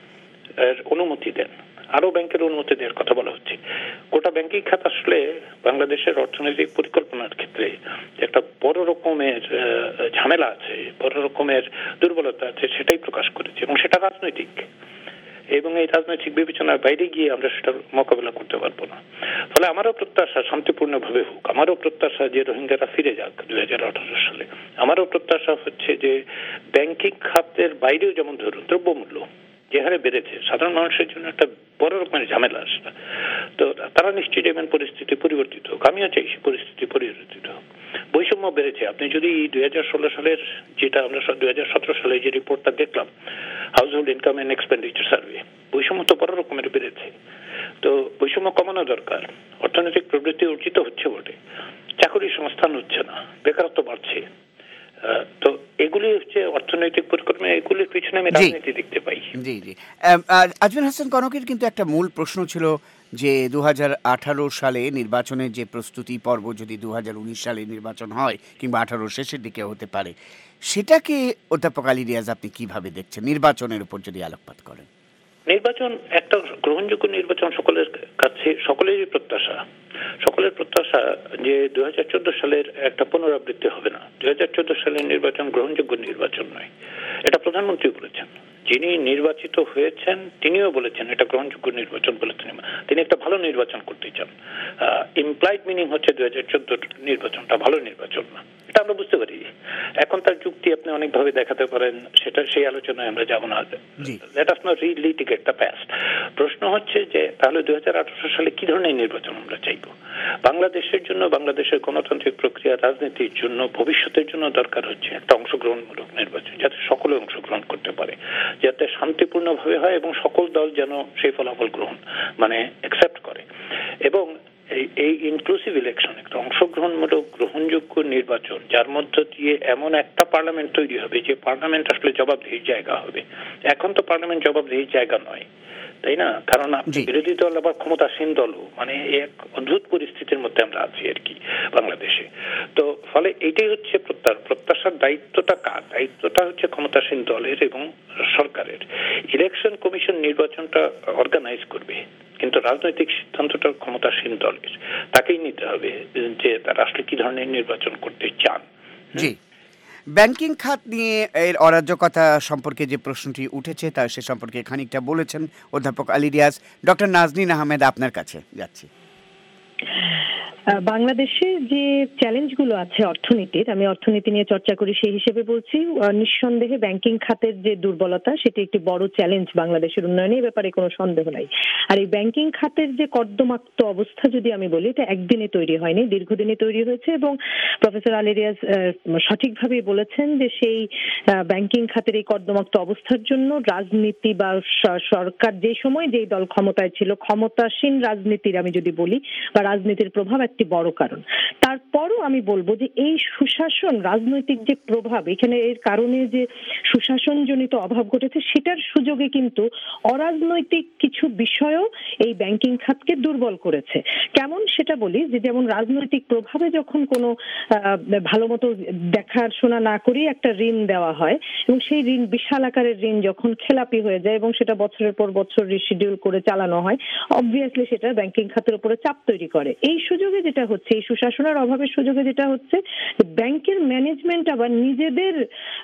এর অনুমতি দেন, আরো ব্যাংকের অনুমতি দেওয়ার কথা বলা হচ্ছে, গোটা ব্যাংকিং খাত আসলে বাংলাদেশের অর্থনৈতিক পরিকল্পনার ক্ষেত্রে একটা বড় রকমের ঝামেলা আছে, বড় রকমের দুর্বলতা আছে, সেটাই প্রকাশ করেছে এবং সেটা রাজনৈতিক। এবং এই রাজনৈতিক বিবেচনার বাইরে গিয়ে আমরা সেটা মোকাবেলা করতে পারবো না। ফলে আমারও প্রত্যাশা শান্তিপূর্ণভাবে হোক, আমারও প্রত্যাশা যে রোহিঙ্গারা ফিরে যাক 2018 সালে, আমারও প্রত্যাশা হচ্ছে যে ব্যাংকিং খাতের বাইরেও যেমন ধরুন দ্রব্যমূল্য যে হারে বেড়েছে, সাধারণ মানুষের জন্য একটা বড় রকমের ঝামেলা আসছে। তো তারা নিশ্চয়ই যেমন পরিস্থিতি পরিবর্তিত হোক, আমিও চাই পরিস্থিতি পরিবর্তিত হোক। বৈষম্য বেড়েছে। আপনি যদি 2016 সালের যেটা আমরা 2017 সালে যে রিপোর্টটা দেখলাম, household income and expenditure survey, বৈষম্য তো বড় রকমের বেড়েছে। তো বৈষম্য কমানো দরকার। অর্থনৈতিক প্রবৃদ্ধি অর্জিত হচ্ছে বটে, চাকরির সংস্থান হচ্ছে না, বেকারত্ব বাড়ছে। তো এগুলি হচ্ছে অর্থনৈতিক পরিকল্পনা, এগুলির পিছনে আমি রাজনীতি দেখতে পাই। জি জি আজমির হাসান কনকের কিন্তু একটা মূল প্রশ্ন ছিল যে 2018 সালে নির্বাচনের যে প্রস্তুতি পর্ব যদি 2019 সালে নির্বাচন হয় কিংবা 18 শেষের দিকে হতে পারে, সেটাকে অধ্যাপক আলী রিয়াজ আপনি কিভাবে দেখছেন নির্বাচনের উপর যদি আলোকপাত করেন? নির্বাচন একটা গ্রহণযোগ্য নির্বাচন সকলের কাছে, সকলেরই প্রত্যাশা, সকলের প্রত্যাশা যে 2014 সালের একটা পুনরাবৃত্তি হবে না। 2014 সালের নির্বাচন গ্রহণযোগ্য নির্বাচন নয়, এটা প্রধানমন্ত্রী বলেছেন। যিনি নির্বাচিত হয়েছেন তিনিও বলেছেন এটা গ্রহণযোগ্য নির্বাচন বলেছেন, তিনি একটা ভালো নির্বাচন করতে চান। ইমপ্লাইড মিনিং হচ্ছে 2014 নির্বাচনটা ভালো নির্বাচন না, এটা আমরা বুঝতে পারি। এখন তার যুক্তি আপনি অনেকভাবে দেখাতে পারেন, সেটা সেই আলোচনায় আমরা যাব না। Let us not relitigate the past. প্রশ্ন হচ্ছে যে তাহলে 2018 সালে কি ধরনের নির্বাচন আমরা চাইব? বাংলাদেশের জন্য, বাংলাদেশের গণতান্ত্রিক প্রক্রিয়া, রাজনীতির জন্য, ভবিষ্যতের জন্য দরকার হচ্ছে একটা অংশগ্রহণমূলক নির্বাচন, যাতে সকলে অংশগ্রহণ করতে পারে, যাতে শান্তিপূর্ণভাবে হয় এবং সকল দল যেন সেই ফলাফল গ্রহণ মানে অ্যাকসেপ্ট করে। এবং এই ইনক্লুসিভ ইলেকশন, একটা অংশগ্রহণমূলক গ্রহণযোগ্য নির্বাচন, যার মধ্য দিয়ে এমন একটা পার্লামেন্ট তৈরি হবে যে পার্লামেন্ট আসলে জবাবদিহির জায়গা হবে। এখন তো পার্লামেন্ট জবাবদিহির জায়গা নয়, তাই না? কারণ বিরোধী দল আবার ক্ষমতাসীন দলও, মানে এক অদ্ভুত পরিস্থিতির মধ্যে আমরা আছি আর কি বাংলাদেশে। তো ফলে এইটাই হচ্ছে প্রত্যাশার দায়িত্বটা কার? দায়িত্বটা হচ্ছে ক্ষমতাসীন দলের এবং সরকারের। ইলেকশন কমিশন নির্বাচনটা অর্গানাইজ করবে, কিন্তু রাজনৈতিক সিদ্ধান্তটা ক্ষমতাসীন দলের, তাকেই নিতে হবে যে তারা আসলে কি ধরনের নির্বাচন করতে চান। জি, ব্যাংকিং খাত নিয়ে এর অরাজকতা সম্পর্কে যে প্রশ্নটি উঠেছে তার সে সম্পর্কে খানিকটা বলেছেন অধ্যাপক আলী রিয়াজ। ডক্টর নাজনীন আহমেদ, আপনার কাছে যাচ্ছি। বাংলাদেশে যে চ্যালেঞ্জগুলো আছে অর্থনীতির, আমি অর্থনীতি নিয়ে চর্চা করি সেই হিসেবে বলছি, নিঃসন্দেহে ব্যাংকিং খাতের যে দুর্বলতা সেটি একটি বড় চ্যালেঞ্জ বাংলাদেশের উন্নয়নে, এ ব্যাপারে কোনো সন্দেহ নাই। আর এই ব্যাংকিং খাতের যে কর্দমাক্ত অবস্থা যদি আমি বলি, এটা একদিনে তৈরি হয়নি, দীর্ঘদিনে তৈরি হয়েছে। এবং প্রফেসর আলী রিয়াজ সঠিকভাবেই বলেছেন যে সেই ব্যাংকিং খাতের এই কর্দমাক্ত অবস্থার জন্য রাজনীতি বা সরকার যে সময় যেই দল ক্ষমতায় ছিল, ক্ষমতাসীন রাজনীতির আমি যদি বলি বা রাজনীতির প্রভাব একটি বড় কারণ। তারপরও আমি বলবো যে এই সুশাসন, রাজনৈতিক যে প্রভাব, এখানে এর কারণে যে সুশাসনজনিত অভাব ঘটেছে, সেটার সুযোগে কিন্তু অরাজনৈতিক কিছু বিষয়ও এই ব্যাংকিং খাতকে দুর্বল করেছে। কেমন সেটা বলি, যে যেমন রাজনৈতিক প্রভাবে যখন কোনো ভালো মতো দেখাশোনা না করেই একটা ঋণ দেওয়া হয় এবং সেই ঋণ বিশাল আকারের ঋণ যখন খেলাপি হয়ে যায় এবং সেটা বছরের পর বছর রিশিডিউল করে চালানো হয়, অবভিয়াসলি সেটা ব্যাংকিং খাতের উপরে চাপ তৈরি করে। এই সুযোগে যেটা হচ্ছে, এই সুশাসনের অভাবের সুযোগে যেটা হচ্ছে, ব্যাংকের ম্যানেজমেন্ট আবার নিজেদের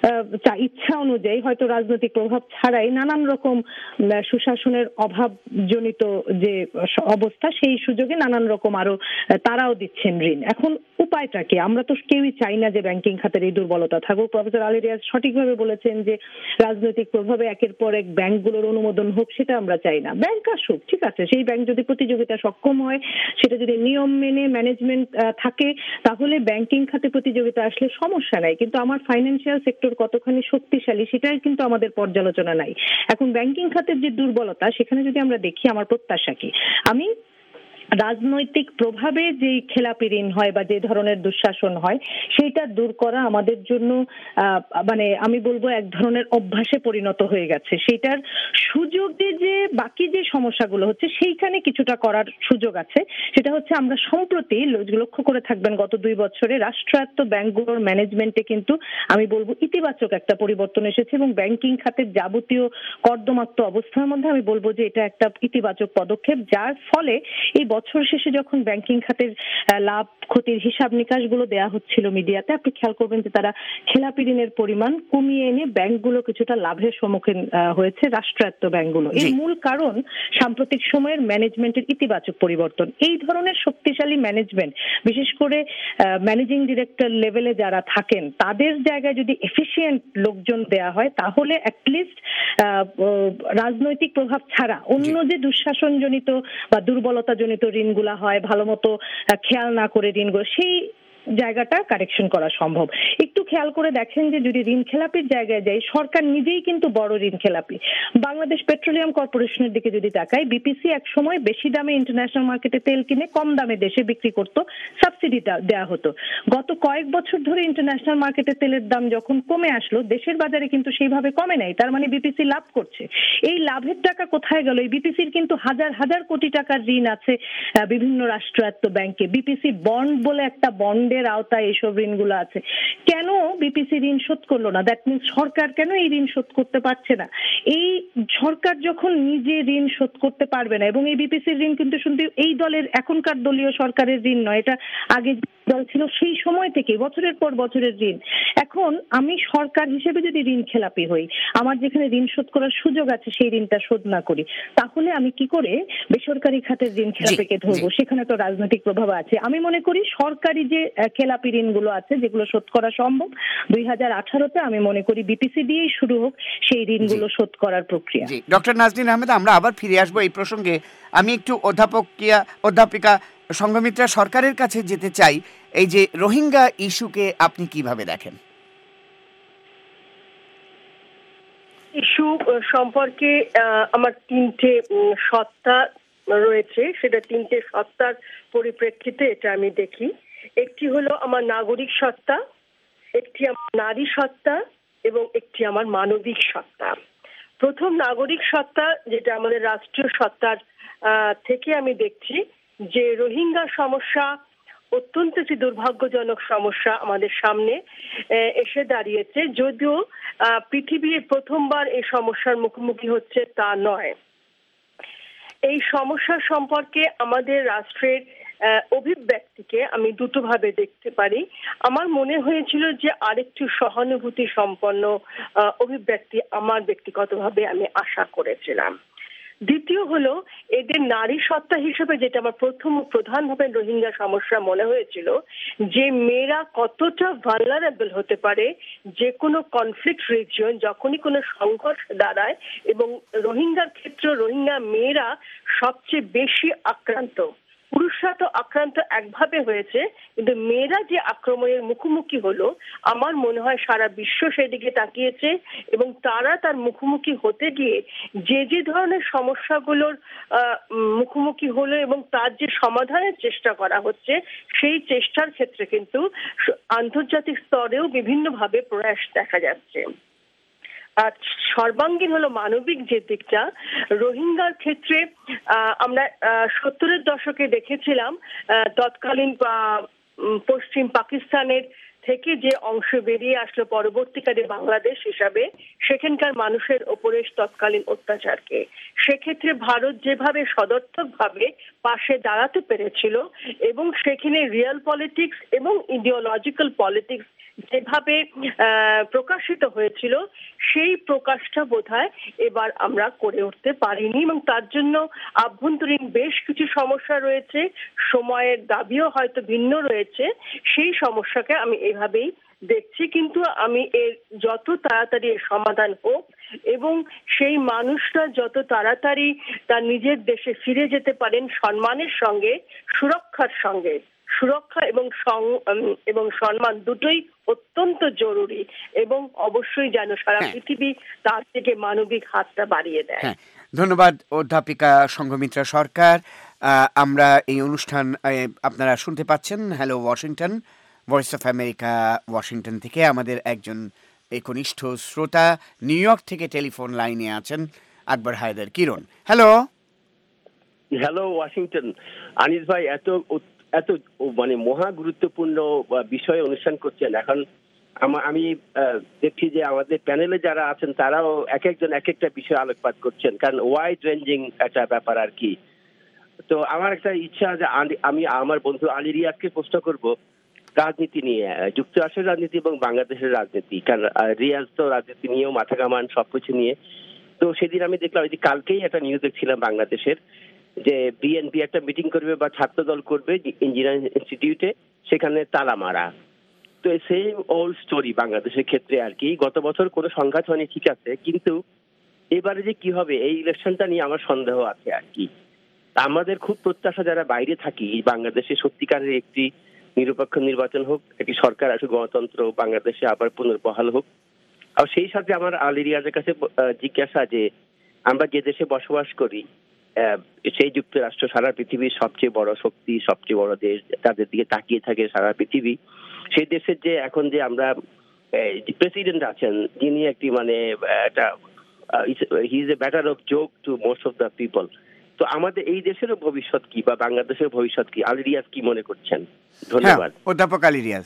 ইচ্ছা অনুযায়ী, হয়তো রাজনৈতিক প্রভাব ছাড়াই, নানান রকম সুশাসনের অভাবজনিত যে অবস্থা, সেই সুযোগে নানান রকম আরো তারাও দিচ্ছেন ঋণ। এখন উপায়টা কি? আমরা তো কেউই চাই না যে ব্যাংকিং খাতের এই দুর্বলতা থাকুক। প্রফেসর আলী রিয়াজ সঠিকভাবে বলেছেন যে রাজনৈতিক প্রভাবে একের পর এক ব্যাংকগুলোর অনুমোদন হোক, সেটা আমরা চাই না। ব্যাংক আসুক, ঠিক আছে, সেই ব্যাংক যদি প্রতিযোগিতা সক্ষম হয়, সেটা যদি নিয়ম মেনে ম্যানেজমেন্ট থাকে, তাহলে ব্যাংকিং খাতে প্রতিযোগিতা আসলে সমস্যা নাই। কিন্তু আমার ফাইন্যান্সিয়াল সেক্টর কতখানি শক্তিশালী সেটাই কিন্তু আমাদের পর্যালোচনা নাই। এখন ব্যাংকিং খাতের যে দুর্বলতা, সেখানে যদি আমরা দেখি, আমার প্রত্যাশা কি, আমি রাজনৈতিক প্রভাবে যে খেলাপি ঋণ হয় বা যে ধরনের দুঃশাসন হয়, সেইটা দূর করা আমাদের জন্য মানে আমি বলবো এক ধরনের অভ্যাসে পরিণত হয়ে গেছে। সেইটার সুযোগে যে বাকি যে সমস্যাগুলো হচ্ছে, সেইখানে কিছুটা করার সুযোগ আছে। সেটা হচ্ছে, আমরা সম্প্রতি লক্ষ্য করে থাকবেন গত 2 বছরে রাষ্ট্রায়ত্ত ব্যাংকগুলোর ম্যানেজমেন্টে কিন্তু আমি বলবো ইতিবাচক একটা পরিবর্তন এসেছে এবং ব্যাংকিং খাতের যাবতীয় কর্দমাক্ত অবস্থার মধ্যে আমি বলবো যে এটা একটা ইতিবাচক পদক্ষেপ, যার ফলে এই বছর শেষে যখন ব্যাংকিং খাতের লাভ ক্ষতির হিসাব নিকাশগুলো দেওয়া হচ্ছিল মিডিয়াতে, আপনি খেয়াল করবেন যে তারা খেলাপি ঋণের পরিমাণ কমিয়ে এনে ব্যাংকগুলো কিছুটা লাভের সম্মুখীন হয়েছে, রাষ্ট্রায়ত্ত ব্যাংকগুলো। এর মূল কারণ সাম্প্রতিক সময়ের ম্যানেজমেন্টের ইতিবাচক পরিবর্তন। এই ধরনের শক্তিশালী ম্যানেজমেন্ট, বিশেষ করে ম্যানেজিং ডিরেক্টর লেভেলে যারা থাকেন, তাদের জায়গায় যদি এফিশিয়েন্ট লোকজন দেয়া হয়, তাহলে অ্যাটলিস্ট রাজনৈতিক প্রভাব ছাড়া অন্য যে দুঃশাসনজনিত বা দুর্বলতাজনিত ঋণগুলা হয়, ভালো মতো খেয়াল না করে ঋণগুলো, সেই জায়গাটা কারেকশন করা সম্ভব। একটু খেয়াল করে দেখেন যে যদি ঋণ খেলাপির জায়গায় যাই, সরকার নিজেই কিন্তু বড় ঋণ খেলাপি। বাংলাদেশ পেট্রোলিয়াম কর্পোরেশনের দিকে যদি তাকাই, বিপিসি এক সময় বেশি দামে ইন্টারন্যাশনাল মার্কেটে তেল কিনে কম দামে দেশে বিক্রি করত, সাবসিডি দেওয়া হতো। গত কয়েক বছর ধরে ইন্টারন্যাশনাল মার্কেটে তেলের দাম যখন কমে আসলো, দেশের বাজারে কিন্তু সেইভাবে কমে নাই। তার মানে বিপিসি লাভ করছে। এই লাভের টাকা কোথায় গেল? এই বিপিসির কিন্তু হাজার হাজার কোটি টাকার ঋণ আছে বিভিন্ন রাষ্ট্রায়ত্ত ব্যাংকে। বিপিসি বন্ড বলে একটা বন্ডে এর আওতায় এইসব ঋণগুলো আছে। কেন বিপিসি ঋণ শোধ করলো না? দ্যাট মিনস সরকার কেন এই ঋণ শোধ করতে পারছে না? এই সরকার যখন নিজে ঋণ শোধ করতে পারবে না, এবং এই বিপিসির ঋণ কিন্তু শুধু এই দলের এখনকার দলীয় সরকারের ঋণ নয়, এটা আগে দল ছিল সেই সময় থেকে বছরের পর বছরের ঋণ। এখন আমি সরকার হিসেবে যদি ঋণ খেলাপি হই, আমার যেখানে ঋণ শোধ করার সুযোগ আছে সেই ঋণটা শোধ না করি, তাহলে আমি কি করে বেসরকারি খাতের ঋণ খেলাপিকে ধরবো? সেখানে তো রাজনৈতিক প্রভাব আছে। আমি মনে করি সরকারি যে খেলাপি ঋণগুলো আছে যেগুলো শোধ করা সম্ভব 2018-তে, আমি মনে করি বিপিসি দিয়েই শুরু হোক সেই ঋণগুলো শোধ করার প্রক্রিয়া। জি, ডক্টর নাজনীন আহমেদ, আমরা আবার ফিরে আসবো এই প্রসঙ্গে। আমি একটু অধ্যাপিকা সংঘমিত্রা সরকারের কাছে যেতে চাই। এই যে রোহিঙ্গা ইস্যুকে আপনি কিভাবে দেখেন? ইস্যু সম্পর্কে আমার তিনটে সত্তা রয়েছে, সেটা তিনটে সত্তার পরিপ্রেক্ষিতে এটা আমি দেখি। একটি হলো আমার নাগরিক সত্তা, একটি আমার নারী সত্তা, এবং একটি আমার মানবিক সত্তা। প্রথম নাগরিক সত্তা, যেটা আমাদের রাষ্ট্রীয় সত্তার থেকে আমি দেখছি যে রোহিঙ্গা সমস্যা অত্যন্ত একটি দুর্ভাগ্যজনক সমস্যা আমাদের সামনে এসে দাঁড়িয়েছে। যদিও পৃথিবী প্রথমবার এই সমস্যার মুখোমুখি হচ্ছে তা নয়। এই সমস্যার সম্পর্কে আমাদের রাষ্ট্রের অভিব্যক্তিকে আমি দুটো ভাবে দেখতে পারি। আমার মনে হয়েছিল যে আরেকটু সহানুভূতি সম্পন্ন অভিব্যক্তি আমার ব্যক্তিগতভাবে আমি আশা করেছিলাম। দ্বিতীয় হলো এদের নারী সত্তা হিসেবে যেটা আমার প্রথম প্রধানভাবে রোহিঙ্গা সমস্যা মনে হয়েছিল, যে মেয়েরা কতটা ভালনারেবল হতে পারে যে কোনো কনফ্লিক্ট রিজিয়ন, যখনই কোনো সংঘর্ষ দাঁড়ায়, এবং রোহিঙ্গার ক্ষেত্রে রোহিঙ্গা মেয়েরা সবচেয়ে বেশি আক্রান্ত। পুরুষরা তো আক্রান্ত একভাবে হয়েছে, কিন্তু মেয়েরা যে আক্রমণের মুখোমুখি হলো, আমার মনে হয় সারা বিশ্ব সেদিকে তাকিয়েছে, এবং তারা তার মুখোমুখি হতে গিয়ে যে যে ধরনের সমস্যাগুলোর মুখোমুখি হলো এবং তার যে সমাধানের চেষ্টা করা হচ্ছে, সেই চেষ্টার ক্ষেত্রে কিন্তু আন্তর্জাতিক স্তরেও বিভিন্নভাবে প্রয়াস দেখা যাচ্ছে। আর সর্বাঙ্গীন হলো মানবিক যে দিকটা। রোহিঙ্গার ক্ষেত্রে আমরা 70-এর দশকে দেখেছিলাম তৎকালীন পশ্চিম পাকিস্তানের থেকে যে অংশ বেরিয়ে আসলো পরবর্তীকালে বাংলাদেশ হিসাবে, সেখানকার মানুষের ওপরে তৎকালীন অত্যাচারকে। সেক্ষেত্রে ভারত যেভাবে সদর্থকভাবে পাশে দাঁড়াতে পেরেছিল, এবং সেখানে রিয়েল পলিটিক্স এবং ইডিওলজিক্যাল পলিটিক্স যেভাবে প্রকাশিত হয়েছিল, সেই প্রকাশটা বোধহয় এবার আমরা করে উঠতে পারিনি, এবং তার জন্য আভ্যন্তরীণ বেশ কিছু সমস্যা রয়েছে, সময়ের দাবিও হয়তো ভিন্ন রয়েছে। সেই সমস্যাকে আমি এভাবেই দেখছি, কিন্তু আমি এর যত তাড়াতাড়ি এর সমাধান হোক এবং সেই মানুষরা যত তাড়াতাড়ি তার নিজের দেশে ফিরে যেতে পারেন সম্মানের সঙ্গে, সুরক্ষার সঙ্গে, সুরক্ষা এবং সম্মান দুটোই অত্যন্ত জরুরি, এবং অবশ্যই যেন সারা পৃথিবী তার থেকে মানবিক হাতটা বাড়িয়ে দেয়। ধন্যবাদ অধ্যাপিকা সংঘমিত্রা সরকার। আমরা এই অনুষ্ঠান আপনারা শুনতে পাচ্ছেন hello Washington, voice of America Washington থেকে। আমাদের একজন একনিষ্ঠ শ্রোতা নিউ ইয়র্ক থেকে টেলিফোন লাইনে আছেন, Akbar Haider Kiron. Hello hello Washington. Anis ভাই, এত মানে মহা গুরুত্বপূর্ণ বিষয়ে অনুষ্ঠান করছেন। এখন আমি দেখছি যে আমাদের প্যানেলে যারা আছেন তারাও এক একজন এক একটা বিষয়ে আলোকপাত করছেন, কারণ ওয়াইড রেঞ্জিং একটা ব্যাপার আর কি। তো আমার একটা ইচ্ছা যে আমি আমার বন্ধু আলী রিয়াজকে প্রশ্ন করব রাজনীতি নিয়ে, যুক্তরাষ্ট্রের রাজনীতি এবং বাংলাদেশের রাজনীতি, কারণ রিয়াজ তো রাজনীতি নিয়েও মাথা ঘামান সবকিছু নিয়ে। তো সেদিন আমি দেখলাম যে কালকেই একটা নিউজ দেখছিলাম বাংলাদেশের, যে বিএনপি একটা মিটিং করবে বা ছাত্র দল করবে ইঞ্জিনিয়ারিং ইনস্টিটিউটে, সেখানে তালা মারা। তো সেম ওল্ড স্টোরি বাংলাদেশের ক্ষেত্রে আর কি। গত বছর কোনো সংঘাত হয়নি, ঠিক আছে, কিন্তু এবারে যে কি হবে এই ইলেকশনটা নিয়ে আমার সন্দেহ আছে আর কি। আমাদের খুব প্রত্যাশা যারা বাইরে থাকি, বাংলাদেশে সত্যিকারের একটি নিরপেক্ষ নির্বাচন হোক, একটি সরকার আসুক, গণতন্ত্র বাংলাদেশে আবার পুনর্বহাল হোক। আর সেই সাথে আমার আলী রিয়াজের কাছে জিজ্ঞাসা যে আমরা যে দেশে বসবাস করি, সেই যুক্তরাষ্ট্র সারা পৃথিবীর সবচেয়ে বড় শক্তি, সবচেয়ে বড় দেশ, তাদের দিকে তাকিয়ে থাকে সারা পৃথিবী। সেই দেশের যে এখন যে আমরা প্রেসিডেন্ট আছেন, যিনি একটি মানে একটা he is a matter of joke to most of the people. তো আমাদের এই দেশেরও ভবিষ্যৎ কি বা বাংলাদেশের ভবিষ্যৎ কি, আলী রিয়াজ কি মনে করছেন? ধন্যবাদ। অধ্যাপক আলী রিয়াজ।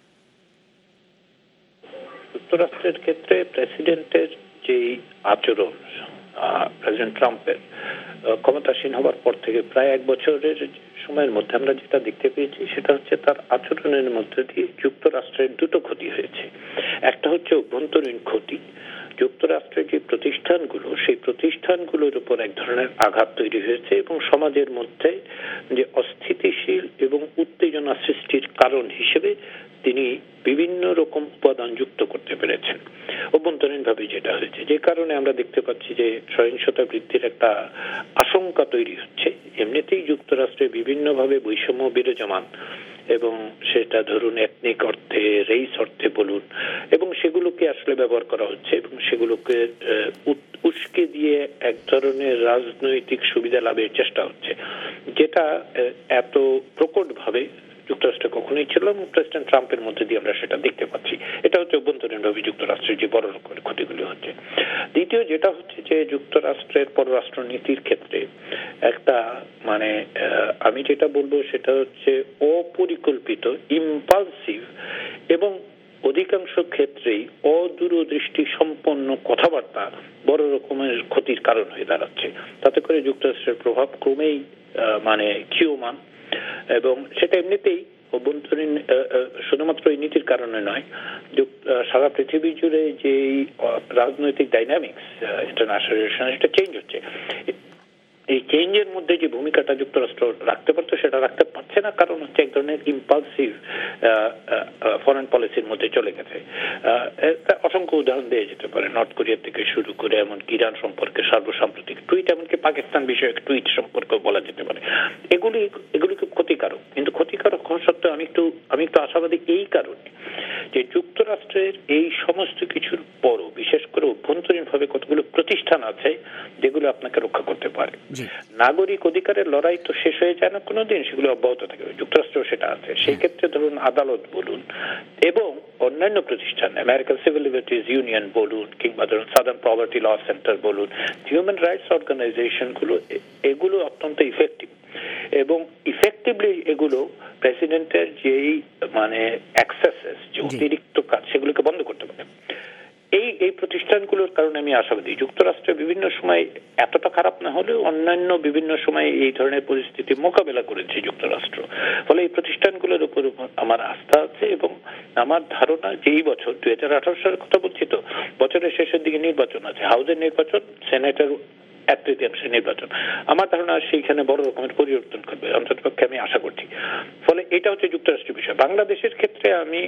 যুক্তরাষ্ট্রের ক্ষেত্রে প্রেসিডেন্টের যে আচরণ, প্রেসিডেন্ট ট্রাম্পের ক্ষমতাসীন হওয়ার পর থেকে প্রায় 1 বছরের সময়ের মধ্যে আমরা যেটা দেখতে পেয়েছি সেটা হচ্ছে তার আচরণের মধ্যে দিয়ে যুক্তরাষ্ট্রের দুটো ক্ষতি হয়েছে। একটা হচ্ছে অভ্যন্তরীণ ক্ষতি, যুক্তরাষ্ট্রের যে প্রতিষ্ঠানগুলো সেই প্রতিষ্ঠানগুলোর উপর এক ধরনের আঘাত তৈরি হয়েছে এবং সমাজের মধ্যে যে অস্থিতিশীল এবং উত্তেজনা সৃষ্টির কারণ হিসেবে তিনি বিভিন্ন রকম উপাদান যুক্ত করতে পেরেছেন অভ্যন্তরীণভাবে যেটা হয়েছে, যে কারণে আমরা দেখতে পাচ্ছি যে সহিংসতা বৃদ্ধির একটা আশঙ্কা তৈরি হচ্ছে। এমনিতেই যুক্তরাষ্ট্রে বিভিন্নভাবে বৈষম্য বিরাজমান এবং সেটা ধরুন এথনিক অর্থে, রেইস অর্থে বলুন, এবং সেগুলোকে আসলে ব্যবহার করা হচ্ছে এবং সেগুলোকে উস্কে দিয়ে এক ধরনের রাজনৈতিক সুবিধা লাভের চেষ্টা হচ্ছে, যেটা এত প্রকটভাবে যুক্তরাষ্ট্রে কখনোই ছিল এবং প্রেসিডেন্ট ট্রাম্পের মধ্যে দিয়ে আমরা সেটা দেখতে পাচ্ছি। এটা হচ্ছে অভ্যন্তরীণভাবে যুক্তরাষ্ট্রের যে বড় রকমের ক্ষতিগুলি হচ্ছে। দ্বিতীয় যেটা হচ্ছে যে যুক্তরাষ্ট্রের পররাষ্ট্র নীতির ক্ষেত্রে একটা আমি যেটা বলবো সেটা হচ্ছে অপরিকল্পিত, ইম্পালসিভ এবং অধিকাংশ ক্ষেত্রেই অদূরদৃষ্টি সম্পন্ন কথাবার্তা বড় রকমের ক্ষতির কারণ হয়ে দাঁড়াচ্ছে। তাতে করে যুক্তরাষ্ট্রের প্রভাব ক্রমেই ক্ষীয়মান, এবং সেটা এমনিতেই অভ্যন্তরীণ শুধুমাত্র এই নীতির কারণে নয়, সারা পৃথিবী জুড়ে যে রাজনৈতিক ডাইনামিক্স ইন্টারন্যাশনাল রিলেশন সেটা চেঞ্জ হচ্ছে। এই চেঞ্জের মধ্যে যে ভূমিকাটা যুক্তরাষ্ট্র রাখতে পারতো সেটা রাখতে পারছে না, কারণ হচ্ছে এক ধরনের ইম্পালসিভ ফরেন পলিসির মধ্যে চলে গেছে। অসংখ্য উদাহরণ দিয়ে যেতে পারে, নর্থ কোরিয়া থেকে শুরু করে এমনকি ইরান সম্পর্কে সর্বসাম্প্রতিক টুইট, এমনকি পাকিস্তান বিষয়ক টুইট সম্পর্কেও বলা যেতে পারে। এগুলি খুব ক্ষতিকারক, কিন্তু ক্ষতিকারক হওয়া সত্ত্বেও আমি একটু আশাবাদী এই কারণে যে যুক্তরাষ্ট্রের এই সমস্ত কিছুর পরও বিশেষ করে অভ্যন্তরীণভাবে কতগুলো প্রতিষ্ঠান আছে যেগুলো আপনাকে রক্ষা করতে পারে। নাগরিক অধিকারের লড়াই তো শেষ হয়ে যায় না কোনোদিন, সেগুলো অব্যাহত থাকে, যুক্তরাষ্ট্র সেটা আছে। সেই ক্ষেত্রে ধরুন আদালত বলুন এবং অন্যান্য প্রতিষ্ঠান, আমেরিকান সিভিল লিবার্টিজ ইউনিয়ন বলুন কিংবা ধরুন সাদার্ন পভার্টি ল সেন্টার বলুন, হিউম্যান রাইটস অর্গানাইজেশনগুলো, এগুলো অত্যন্ত ইফেক্টিভ এবং ইফেক্টিভলি এগুলো প্রেসিডেন্টের যেই অ্যাক্সেসেস, যে অতিরিক্ত কাজ, সেগুলোকে বন্ধ করতে পারে। এই প্রতিষ্ঠানগুলোর কারণে আমি আশাবাদী যুক্তরাষ্ট্রে বিভিন্ন সময় এতটা খারাপ না হলেও অন্যান্য বিভিন্ন সময় এই ধরনের পরিস্থিতি মোকাবেলা করেছে যুক্তরাষ্ট্র। ফলে এই প্রতিষ্ঠানগুলোর উপর আমার আস্থা আছে এবং আমার ধারণা যে এই বছর 2018 সালের কথা বলছি, তো বছরের শেষের দিকে নির্বাচন আছে, হাউসের নির্বাচন, সেনেটের 1/3 নির্বাচন, আমার ধারণা সেইখানে বড় রকমের পরিবর্তন করবে, অন্ততপক্ষে আমি আশা করছি। ফলে এটা হচ্ছে যুক্তরাষ্ট্রের বিষয়। বাংলাদেশের ক্ষেত্রে আমি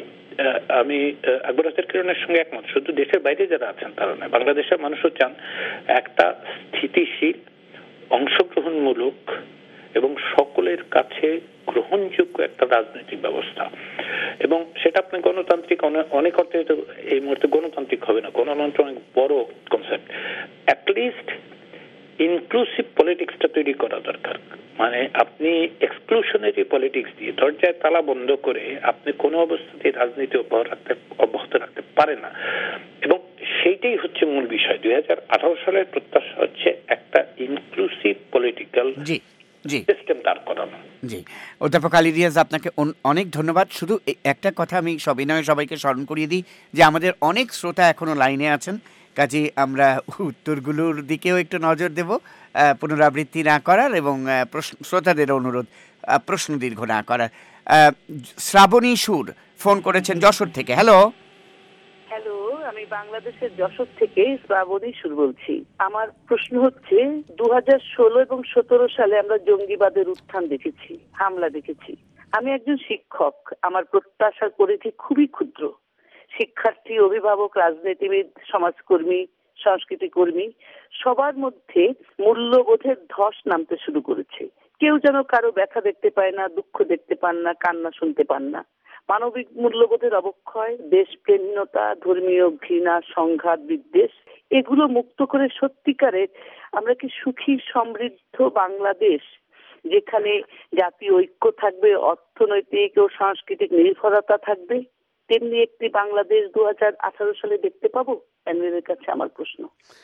আকবর হাসান কিরণের সঙ্গে একমত, শুধু দেশের বাইরে যারা আছেন তারা নয়, বাংলাদেশের মানুষও চান একটা স্থিতিশীল, অংশগ্রহণমূলক এবং সকলের কাছে গ্রহণযোগ্য একটা রাজনৈতিক ব্যবস্থা, এবং সেটা আপনার গণতান্ত্রিক অনেক অর্থে এই মুহূর্তে গণতান্ত্রিক হবে না, গণতন্ত্র অনেক বড় কনসেপ্ট। অ্যাটলিস্ট ইনক্লুসিভ পলিটিক্সটা তৈরি করা দরকার। আপনি এক্সক্লুশনারি পলিটিক্স দিয়ে দরজায় তালা বন্ধ করে আপনি কোনো অবস্থাতেই রাজনীতি অব্যাহত রাখতে পারেন না, এবং সেইটাই হচ্ছে মূল বিষয়। 2018 সালের প্রত্যাশা হচ্ছে একটা ইনক্লুসিভ পলিটিক্যাল সিস্টেম দাঁড় করানো। জি, অধ্যাপক আলী রিয়াজ, আপনাকে অনেক ধন্যবাদ। শুধু একটা কথা আমি সবিনয়ে সবাইকে স্মরণ করিয়ে দিই যে আমাদের অনেক শ্রোতা এখনো লাইনে আছেন, কাজে আমরা উত্তরগুলোর দিকেও একটু নজর দেব, পুনরাবৃত্তি না করার, এবং শ্রোতাদের অনুরোধ প্রশ্ন দীর্ঘ না করার। শ্রাবণী সুর ফোন করেছেন যশোর থেকে। হ্যালো। হ্যালো, আমি বাংলাদেশের যশোর থেকে শ্রাবণী সুর বলছি। আমার প্রশ্ন হচ্ছে 2016 এবং 17 সালে আমরা জঙ্গিবাদের উত্থান দেখেছি, হামলা দেখেছি। আমি একজন শিক্ষক, আমার প্রত্যাশা করেছি খুবই ক্ষুদ্র। শিক্ষার্থী, অভিভাবক, রাজনীতিবিদ, সমাজকর্মী, সংস্কৃতি কর্মী সবার মধ্যে মূল্যবোধের ধস নামতে শুরু করেছে। কেউ যেন কারো ব্যথা দেখতে পায় না, দুঃখ দেখতে পান না, কান্না শুনতে পান না। মানবিক মূল্যবোধের অবক্ষয়, দেশপ্রেমহীনতা, ধর্মীয় ঘৃণা, সংঘাত, বিদ্বেষ, এগুলো মুক্ত করে সত্যিকারের আমরা কি সুখী সমৃদ্ধ বাংলাদেশ, যেখানে জাতীয় ঐক্য থাকবে, অর্থনৈতিক ও সাংস্কৃতিক নির্ভরতা থাকবে, তেমনি একটি বাংলাদেশ 2018 সালে দেখতে পাবো? প্যানেলের কাছে আমার প্রশ্ন।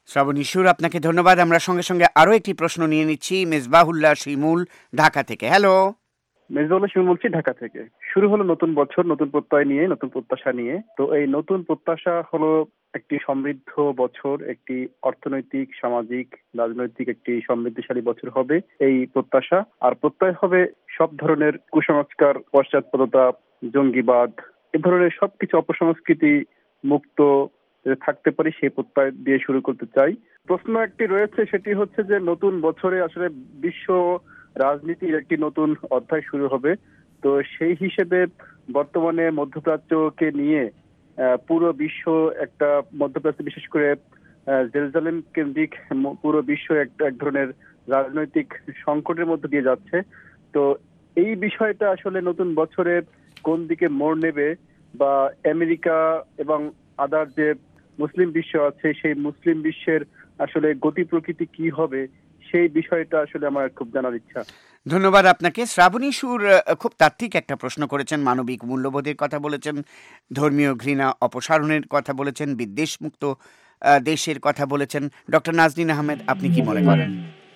শ্রাবণী সুর, আপনাকে ধন্যবাদ। আমরা সঙ্গে সঙ্গে আরো একটি প্রশ্ন নিয়ে নিচ্ছি মেজবাহুল্লাহ শিমুল ঢাকা থেকে। হ্যালো। মেজবাহুল্লাহ শিমুল বলছি ঢাকা থেকে। শুরু হলো নতুন বছর, নতুন প্রত্যয় নিয়ে, নতুন প্রত্যাশা নিয়ে। তো এই নতুন প্রত্যাশা হলো একটি সমৃদ্ধ বছর, একটি অর্থনৈতিক, সামাজিক, রাজনৈতিক একটি সমৃদ্ধশালী বছর হবে এই প্রত্যাশা। আর প্রত্যয় হবে সব ধরনের কুসংস্কার, পশ্চাৎপদতা, জঙ্গিবাদ, এ ধরনের সবকিছু অপসংস্কৃতি মুক্ত থাকতে পারি সেই প্রত্যয় দিয়ে শুরু করতে চাই। প্রশ্ন একটি রয়েছে, সেটি হচ্ছে যে নতুন বছরে আসলে বিশ্ব রাজনীতির একটি নতুন অধ্যায় শুরু হবে। তো সেই হিসেবে বর্তমানে মধ্যপ্রাচ্যকে নিয়ে পুরো বিশ্ব একটা, মধ্যপ্রাচ্য বিশেষ করে জেরুজালেম কেন্দ্রিক পুরো বিশ্ব এক ধরনের রাজনৈতিক সংকটের মধ্যে দিয়ে যাচ্ছে। তো এই বিষয়টা আসলে নতুন বছরে কোন দিকে মোড় নেবে, বা আমেরিকা এবং আদার যে মুসলিম বিশ্ব আছে সেই মুসলিম বিশ্বের আসলে গতি প্রকৃতি কি হবে, সেই বিষয়টা আসলে আমার খুব জানার ইচ্ছা। ধন্যবাদ আপনাকে। শ্রাবণী সুর খুব তাত্ত্বিক একটা প্রশ্ন করেছেন, মানবিক মূল্যবোধের কথা বলেছেন, ধর্মীয় ঘৃণা অপসারণের কথা বলেছেন, বিদ্বেষমুক্ত দেশের কথা বলেছেন। ডক্টর নাজনীন আহমেদ, আপনি কি মনে করেন?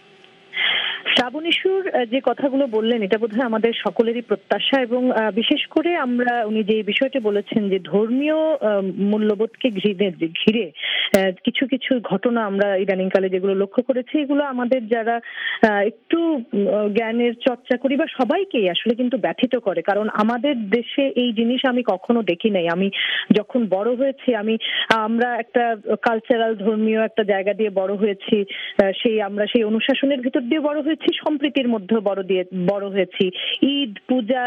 শ্রাবণীশুর যে কথাগুলো বললেন এটা বোধহয় আমাদের সকলেরই প্রত্যাশা, এবং বিশেষ করে আমরা উনি যে বিষয়টি বলেছেন যে ধর্মীয় মূল্যবোধকে ঘিরে কিছু কিছু ঘটনা আমরা ইদানিংকালে যেগুলো লক্ষ্য করেছি, এগুলো আমাদের যারা একটু জ্ঞানের চর্চা করি বা সবাইকেই আসলে কিন্তু ব্যথিত করে। কারণ আমাদের দেশে এই জিনিস আমি কখনো দেখি নাই। আমি যখন বড় হয়েছি, আমরা একটা কালচারাল ধর্মীয় একটা জায়গা দিয়ে বড় হয়েছি, আমরা সেই অনুশাসনের ভিতর দিয়ে বড় হয়েছি, সম্প্রীতির মধ্যে বড় হয়েছি। ঈদ, পূজা,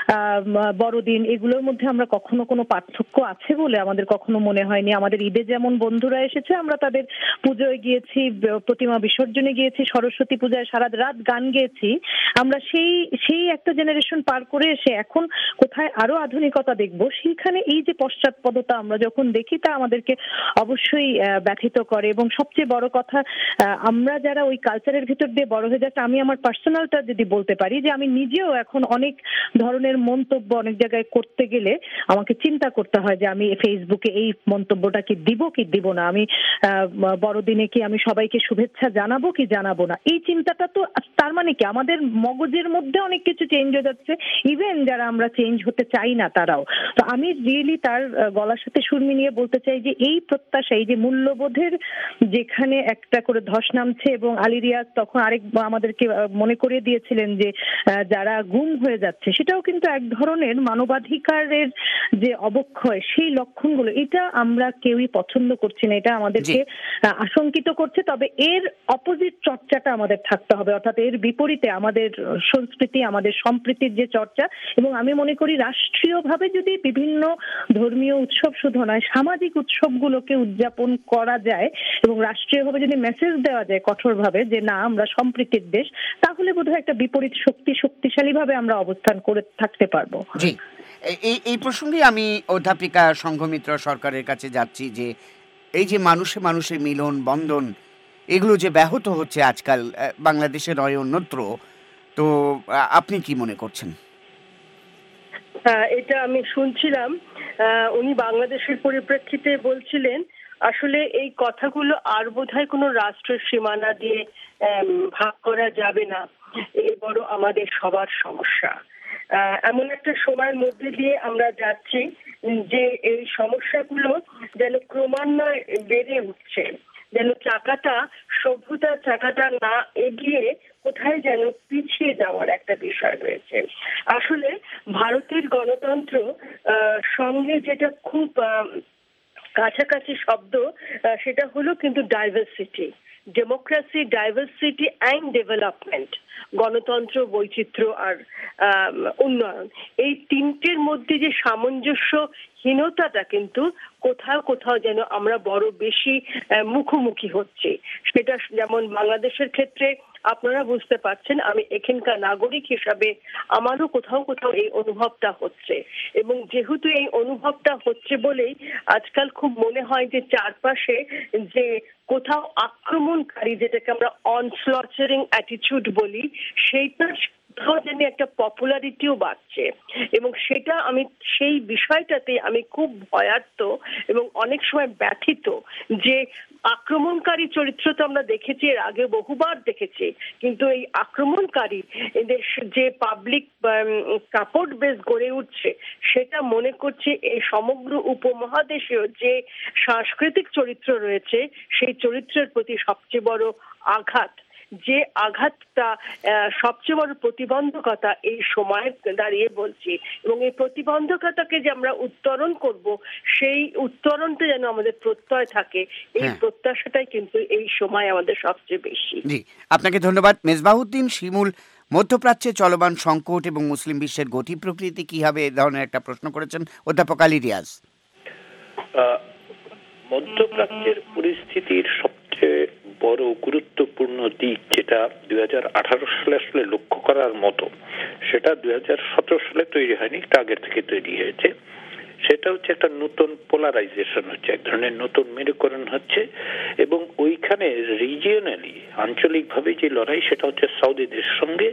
বড়দিন, এগুলোর মধ্যে আমরা কখনো কোনো পার্থক্য আছে বলে আমাদের কখনো মনে হয়নি। আমাদের ঈদে যেমন বন্ধুরা এসেছে, আমরা তাদের পুজোয় গিয়েছি, প্রতিমা বিসর্জনে গিয়েছি, সরস্বতী পূজায় সারা রাত গান গেয়েছি। আমরা সেই একটা জেনারেশন পার করে এসে এখন কোথায় আরো আধুনিকতা দেখবো, সেইখানে এই যে পশ্চাৎপদতা আমরা যখন দেখি, তা আমাদেরকে অবশ্যই ব্যথিত করে। এবং সবচেয়ে বড় কথা, আমরা যারা ওই কালচারের ভিতর দিয়ে বড় হয়ে যাচ্ছে, আমি আমার পার্সোনালটা যদি বলতে পারি, যে আমি নিজেও এখন অনেক ধরনের মন্তব্য অনেক জায়গায় করতে গেলে আমাকে চিন্তা করতে হয় যে আমি ফেসবুকে এই মন্তব্যটা কি দিব না, আমি বড়দিনে কি আমি সবাইকে শুভেচ্ছা জানাবো কি জানাবো না। এই চিন্তাটা তো, তার মানে কি আমাদের মগজের মধ্যে অনেক কিছু চেঞ্জ হয়ে যাচ্ছে, ইভেন যারা আমরা চেঞ্জ হতে চাই না তারাও। তো আমি রিয়েলি তার গলার সাথে সুর মিলিয়ে বলতে চাই যে এই প্রত্যাশা, এই যে মূল্যবোধের যেখানে একটা করে ধস নামছে, এবং আলী রিয়াজ তখন আরেক আমাদেরকে মনে করিয়ে দিয়েছিলেন যে যারা গুম হয়ে যাচ্ছে, সেটাও কিন্তু এক ধরনের মানবাধিকারের যে অবক্ষয়, সেই লক্ষণগুলো, এটা আমরা কেউই পছন্দ করছি না, এটা আমাদেরকে আশঙ্কিত করছে। তবে এর অপোজিট চর্চাটা আমাদের থাকতে হবে, অর্থাৎ এর বিপরীতে আমাদের সংস্কৃতি, আমাদের সম্প্রীতির যে চর্চা। এবং আমি মনে করি রাষ্ট্রীয়ভাবে যদি বিভিন্ন ধর্মীয় উৎসব শুধু নয়, সামাজিক উৎসবগুলোকে উদযাপন করা যায়, এবং রাষ্ট্রীয়ভাবে যদি মেসেজ দেওয়া যায় কঠোরভাবে যে না, আমরা সম্প্রীতির দেশ, তাহলে বোধহয় একটা বিপরীত শক্তিশালীভাবে আমরা অবস্থান করে থাকতে পারবো। জি, এই প্রসঙ্গে আমি অধ্যাপিকা সংঘমিত্র সরকারের কাছে যাচ্ছি, যে এই যে মানুষের মিলন বন্ধন, এগুলো যে ব্যাহত হচ্ছে আজকাল বাংলাদেশে নয় অন্যত্র, তো আপনি কি মনে করছেন? এটা আমি শুনছিলাম, উনি বাংলাদেশের পরিপ্রেক্ষিতে বলছিলেন। আসলে এই কথাগুলো আর বোধহয় কোনো রাষ্ট্রের সীমানা দিয়ে ভাগ করা যাবে না, এই বড় আমাদের সবার সমস্যা। এমন একটা সময়ের মধ্যে দিয়ে আমরা যাচ্ছি যে এই সমস্যাগুলো যেন ক্রমান্বয়ে বেড়ে উঠছে, যেন সভ্যতার চাকাটা না এগিয়ে কোথায় যেন পিছিয়ে যাওয়ার একটা বিষয় রয়েছে। আসলে ভারতের গণতন্ত্র সঙ্গে যেটা খুব কাছাকাছি শব্দ, সেটা হলো কিন্তু diversity, democracy, diversity and development, গণতন্ত্র, বৈচিত্র্য আর উন্নয়ন। এই তিনটের মধ্যে যে সামঞ্জস্যহীনতাটা কিন্তু কোথাও যেন আমরা বড় বেশি মুখোমুখি হচ্ছি। সেটা যেমন বাংলাদেশের ক্ষেত্রে আপনারা বুঝতে পারছেন, আমি এখানকার নাগরিক হিসাবে আমারও কোথাও এই অনুভবটা হচ্ছে। এবং যেহেতু এই অনুভবটা হচ্ছে বলেই আজকাল খুব মনে হয় যে চারপাশে যে কোথাও আক্রমণকারী, যেটাকে আমরা অনস্লটারিং অ্যাটিটিউড বলি, সেইটার কোথাও যেন একটা পপুলারিটিও বাড়ছে, এবং সেটা আমি সেই বিষয়টাতে আমি খুব ভয়ার্ত এবং অনেক সময় ব্যথিত যে আক্রমণকারী চরিত্র তো আমরা দেখেছি, এর আগে বহুবার দেখেছি, কিন্তু এই আক্রমণকারী এদের যে পাবলিক সাপোর্ট বেস গড়ে উঠছে, সেটা মনে করছি এই সমগ্র উপমহাদেশেও যে সাংস্কৃতিক চরিত্র রয়েছে সেই চরিত্রের প্রতি সবচেয়ে বড় আঘাত, যে আঘাতটা সবচেয়ে বড় প্রতিবন্ধকতা এই সময় দাঁড়িয়ে বলছি, এবং এই প্রতিবন্ধকতাকে যে আমরা উত্তরণ করব, সেই উত্তরণটা যেন আমাদের প্রত্যয় থাকে, এই প্রত্যাশাটাই কিন্তু এই সময় আমাদের সবচেয়ে বেশি। জি, আপনাকে ধন্যবাদ। মেজবাহুদ্দিন শিমুল মধ্যপ্রাচ্যে চলমান সংকট এবং মুসলিম বিশ্বের গতি প্রকৃতি কি হবে এ ধরনের একটা প্রশ্ন করেছেন। অধ্যাপক আলী রিয়াজ। মধ্যপ্রাচ্যের পরিস্থিতির সবচেয়ে বড় গুরুত্বপূর্ণ দিক যেটা 2018 সালে আসলে লক্ষ্য করার মতো, সেটা 2017 সালে তৈরি হয়নি, একটু আগের থেকে তৈরি হয়েছে। সেটা হচ্ছে একটা নতুন পোলারাইজেশন হচ্ছে, এক ধরনের নতুন মেরুকরণ হচ্ছে, এবং ওইখানে রিজিয়নালি আঞ্চলিকভাবে যে লড়াই সেটা হচ্ছে সৌদিদের সঙ্গে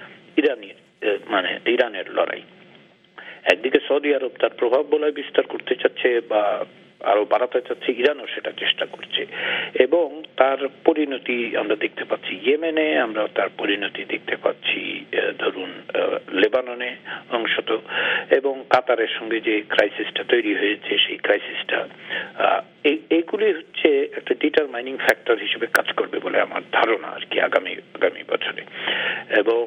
ইরানের লড়াই। একদিকে সৌদি আরব তার প্রভাব বলয় বিস্তার করতে চাচ্ছে বা আরো বাড়াতে চাচ্ছে, ইরানও সেটা চেষ্টা করছে, এবং তার পরিণতি আমরা দেখতে পাচ্ছি ইয়েমেনে, আমরা তার পরিণতি দেখতে পাচ্ছি ধরুন লেবাননে অংশত, এবং কাতারের সঙ্গে যে ক্রাইসিসটা তৈরি হয়েছে সেই ক্রাইসিসটা, এইগুলি হচ্ছে একটা ডিটারমাইনিং ফ্যাক্টর হিসেবে কাজ করবে বলে আমার ধারণা আর কি আগামী বছরে। এবং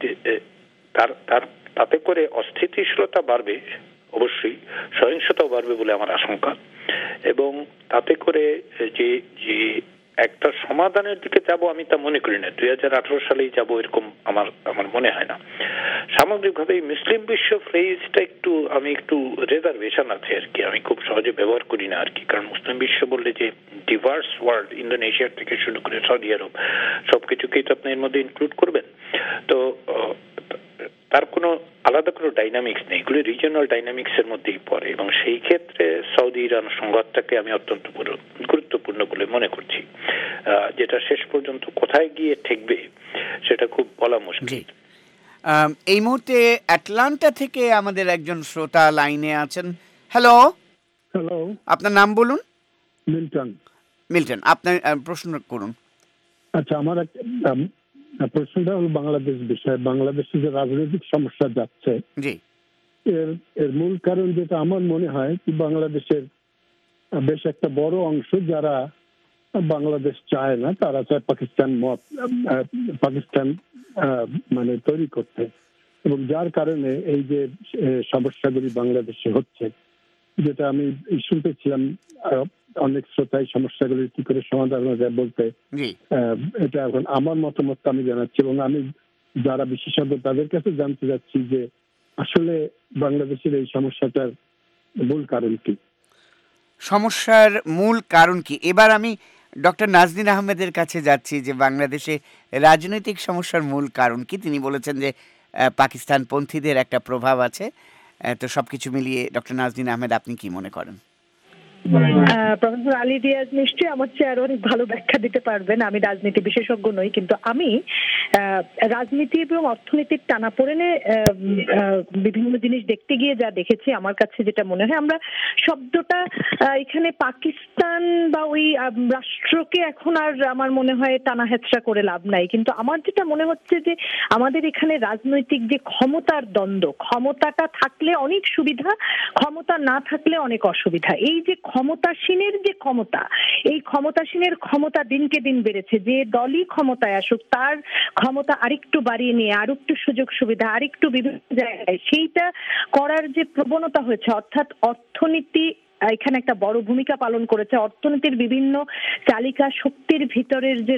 তাতে করে অস্থিতিশীলতা বাড়বে, অবশ্যই সহিংসতাও বাড়বে বলে আমার আশঙ্কা, এবং তাতে করে যে একটা সমাধানের দিকে যাব আমি তা মনে করি না, 2018 সালেই যাব এরকম আমার মনে হয় না। সামগ্রিকভাবে মুসলিম বিশ্ব ফ্রেজটা আমি একটু রিজার্ভেশন আছে আর কি, আমি খুব সহজে ব্যবহার করি না আর কি, কারণ মুসলিম বিশ্ব বললে যে ডিভার্স ওয়ার্ল্ড, ইন্দোনেশিয়া থেকে শুরু করে সৌদি আরব সবকিছুকেই তো আপনি এর মধ্যে ইনক্লুড করবেন, তো তার কোনো আলাদা কোনো ডাইনামিক্স নেই, এগুলি রিজিওনাল ডাইনামিক্স এর মধ্যেই পড়ে, এবং সেই ক্ষেত্রে সৌদি ইরান সংঘাতটাকে আমি অত্যন্ত গুরুত্বপূর্ণ বলে মনে করছি। যেটা শেষ পর্যন্ত কোথায় গিয়ে ঠেকবে সেটা খুব বলা মুশকিল। এই মুহূর্তে অ্যাটলান্টা থেকে আমাদের একজন শ্রোতা লাইনে আছেন। হ্যালো। আপনার নাম বলুন। মিল্টন, আপনার প্রশ্ন করুন। আচ্ছা, আমার প্রশ্নটা হলো বাংলাদেশ বিষয়ে। বাংলাদেশে যে রাজনৈতিক সমস্যা যাচ্ছে, এর মূল কারণ যেটা আমার মনে হয় কি, বাংলাদেশের বেশ একটা বড় অংশ যারা বাংলাদেশ চায় না, তারা চায় পাকিস্তান মানে তৈরি করতে, এবং যার কারণে এই যে সমস্যাগুলি বাংলাদেশে হচ্ছে, যেটা আমি শুনতেছিলাম অনেক শ্রোতাই সমস্যাগুলি কি করে সমাধান হয়ে যায় বলতে, এটা এখন আমার মতামত আমি জানাচ্ছি, এবং আমি যারা বিশেষজ্ঞ তাদের কাছে জানতে চাচ্ছি যে আসলে বাংলাদেশের এই সমস্যাটার মূল কারণ কি। সমস্যার মূল কারণ কি, এবার আমি ডক্টর নাজনীন আহমেদের কাছে যাচ্ছি যে বাংলাদেশে রাজনৈতিক সমস্যার মূল কারণ কি। তিনি বলেছেন যে পাকিস্তান পন্থীদের একটা প্রভাব আছে, তো সবকিছু মিলিয়ে ডক্টর নাজনীন আহমেদ আপনি কি মনে করেন? প্রফেসর আলী রিয়াজ নিশ্চয়ই আমার চেয়ে আরো অনেক ভালো ব্যাখ্যা দিতে পারবেন। আমি রাজনীতি বিশেষজ্ঞ নই, কিন্তু আমি রাজনীতি এবং অর্থনীতির টানাপোড়েনে বিভিন্ন জিনিস দেখতে গিয়ে যা দেখেছি, আমার কাছে যেটা মনে হয়, আমরা শব্দটা এখানে পাকিস্তান বা ওই রাষ্ট্রকে এখন আর আমার মনে হয় টানা হেঁচড়া করে লাভ নাই, কিন্তু আমার যেটা মনে হচ্ছে যে আমাদের এখানে রাজনৈতিক যে ক্ষমতার দ্বন্দ্ব, ক্ষমতাটা থাকলে অনেক সুবিধা, ক্ষমতা না থাকলে অনেক অসুবিধা। এই যে ক্ষমতাসীনের যে ক্ষমতা, এই ক্ষমতাসীনের ক্ষমতা দিনকে দিন বেড়েছে। যে দলই ক্ষমতায় আসুক তার ক্ষমতা আরেকটু বাড়িয়ে নিয়ে আরেকটু সুযোগ সুবিধা, আরেকটু বিভিন্ন জায়গায় সেইটা করার যে প্রবণতা হয়েছে, অর্থাৎ অর্থনীতি এখানে একটা বড় ভূমিকা পালন করেছে। অর্থনীতির বিভিন্ন চালিকা শক্তির ভিতরের যে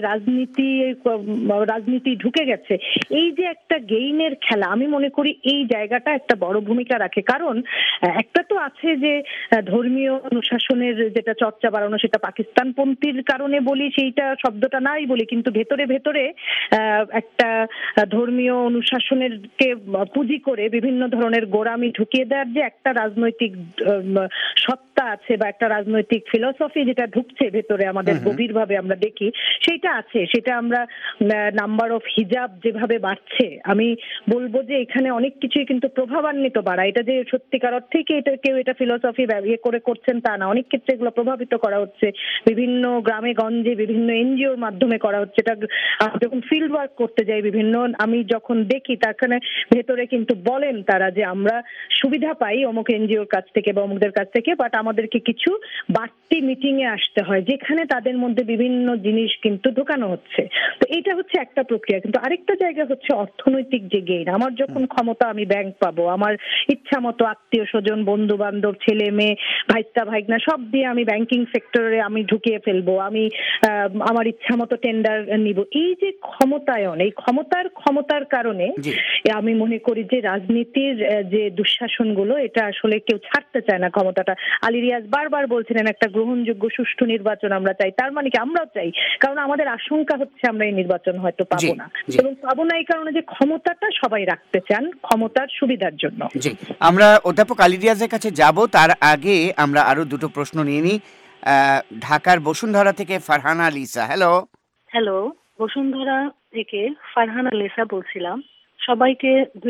রাজনীতি ঢুকে গেছে, এই যে একটা গেইনের খেলা, আমি মনে করি এই জায়গাটা একটা বড় ভূমিকা রাখে। কারণ একটা তো আছে যে ধর্মীয় অনুশাসনের যেটা চর্চা বাড়ানো, সেটা পাকিস্তানপন্থীর কারণে বলি, সেইটা শব্দটা নাই বলি, কিন্তু ভেতরে ভেতরে একটা ধর্মীয় অনুশাসনের কে পুঁজি করে বিভিন্ন ধরনের গোঁড়ামি ঢুকিয়ে দেওয়ার যে একটা রাজনৈতিক সত্তা সত্তা আছে বা একটা রাজনৈতিক ফিলসফি যেটা ঢুকছে ভেতরে আমাদের গভীরভাবে আমরা দেখি, সেইটা আছে। সেটা আমরা নাম্বার অফ হিজাব যেভাবে বাড়ছে, আমি বলবো যে এখানে অনেক কিছুই কিন্তু প্রভাবান্বিত বাড়া। এটা যে সত্যিকার অর্থে কি এটা কেউ এটা ফিলসফি ব্যবহার করে করছেন তা না, অনেক ক্ষেত্রে এগুলো প্রভাবিত করা হচ্ছে বিভিন্ন গ্রামে গঞ্জে, বিভিন্ন এনজিওর মাধ্যমে করা হচ্ছে। এটা যখন ফিল্ড ওয়ার্ক করতে যাই বিভিন্ন, আমি যখন দেখি তারখানে ভেতরে কিন্তু বলেন তারা যে আমরা সুবিধা পাই অমুক এনজিওর কাছ থেকে বা অমুকদের কাছ থেকে, বাট আমাদেরকে কিছু বাড়তি মিটিং এ আসতে হয় যেখানে তাদের মধ্যে বিভিন্ন জিনিস কিন্তু ঢোকানো হচ্ছে। তো এটা হচ্ছে একটা প্রক্রিয়া, কিন্তু আরেকটা জায়গা হচ্ছে অর্থনৈতিক যে গেইন। আমার যখন ক্ষমতা, আমি ব্যাংক পাবো, আমার ইচ্ছা মতো আত্মীয় স্বজন, বন্ধু বান্ধব, ছেলে মেয়ে, ভাইস্তা ভাইগনা সব দিয়ে আমি ব্যাংকিং সেক্টরে আমি ঢুকিয়ে ফেলবো, আমি আমার ইচ্ছা মতো টেন্ডার নিব। এই যে ক্ষমতায়ন, এই ক্ষমতার কারণে আমি মনে করি যে রাজনীতির যে দুঃশাসনগুলো এটা আসলে কেউ ছাড়তে চায় না ক্ষমতাটা। আলী রিয়াজ বারবার বলছিলেন একটা গ্রহণযোগ্য সুষ্ঠু নির্বাচন আমরা চাই, তার মানে কি আমরাও চাই, কারণ আমাদের আশঙ্কা হচ্ছে আমরা এই নির্বাচন হয়তো পাবো না, এবং পাবো না এই কারণে যে ক্ষমতাটা সবাই রাখতে চান ক্ষমতার সুবিধার জন্য। জি, আমরা অধ্যাপক আলী রিয়াজের কাছে যাব, তার আগে আমরা আরো দুটো প্রশ্ন নিয়ে নিই। ঢাকার বসুন্ধরা থেকে ফারহানা লিসা। হ্যালো, বসুন্ধরা থেকে ফারহানা লিসা বলছিলাম। সবাইকে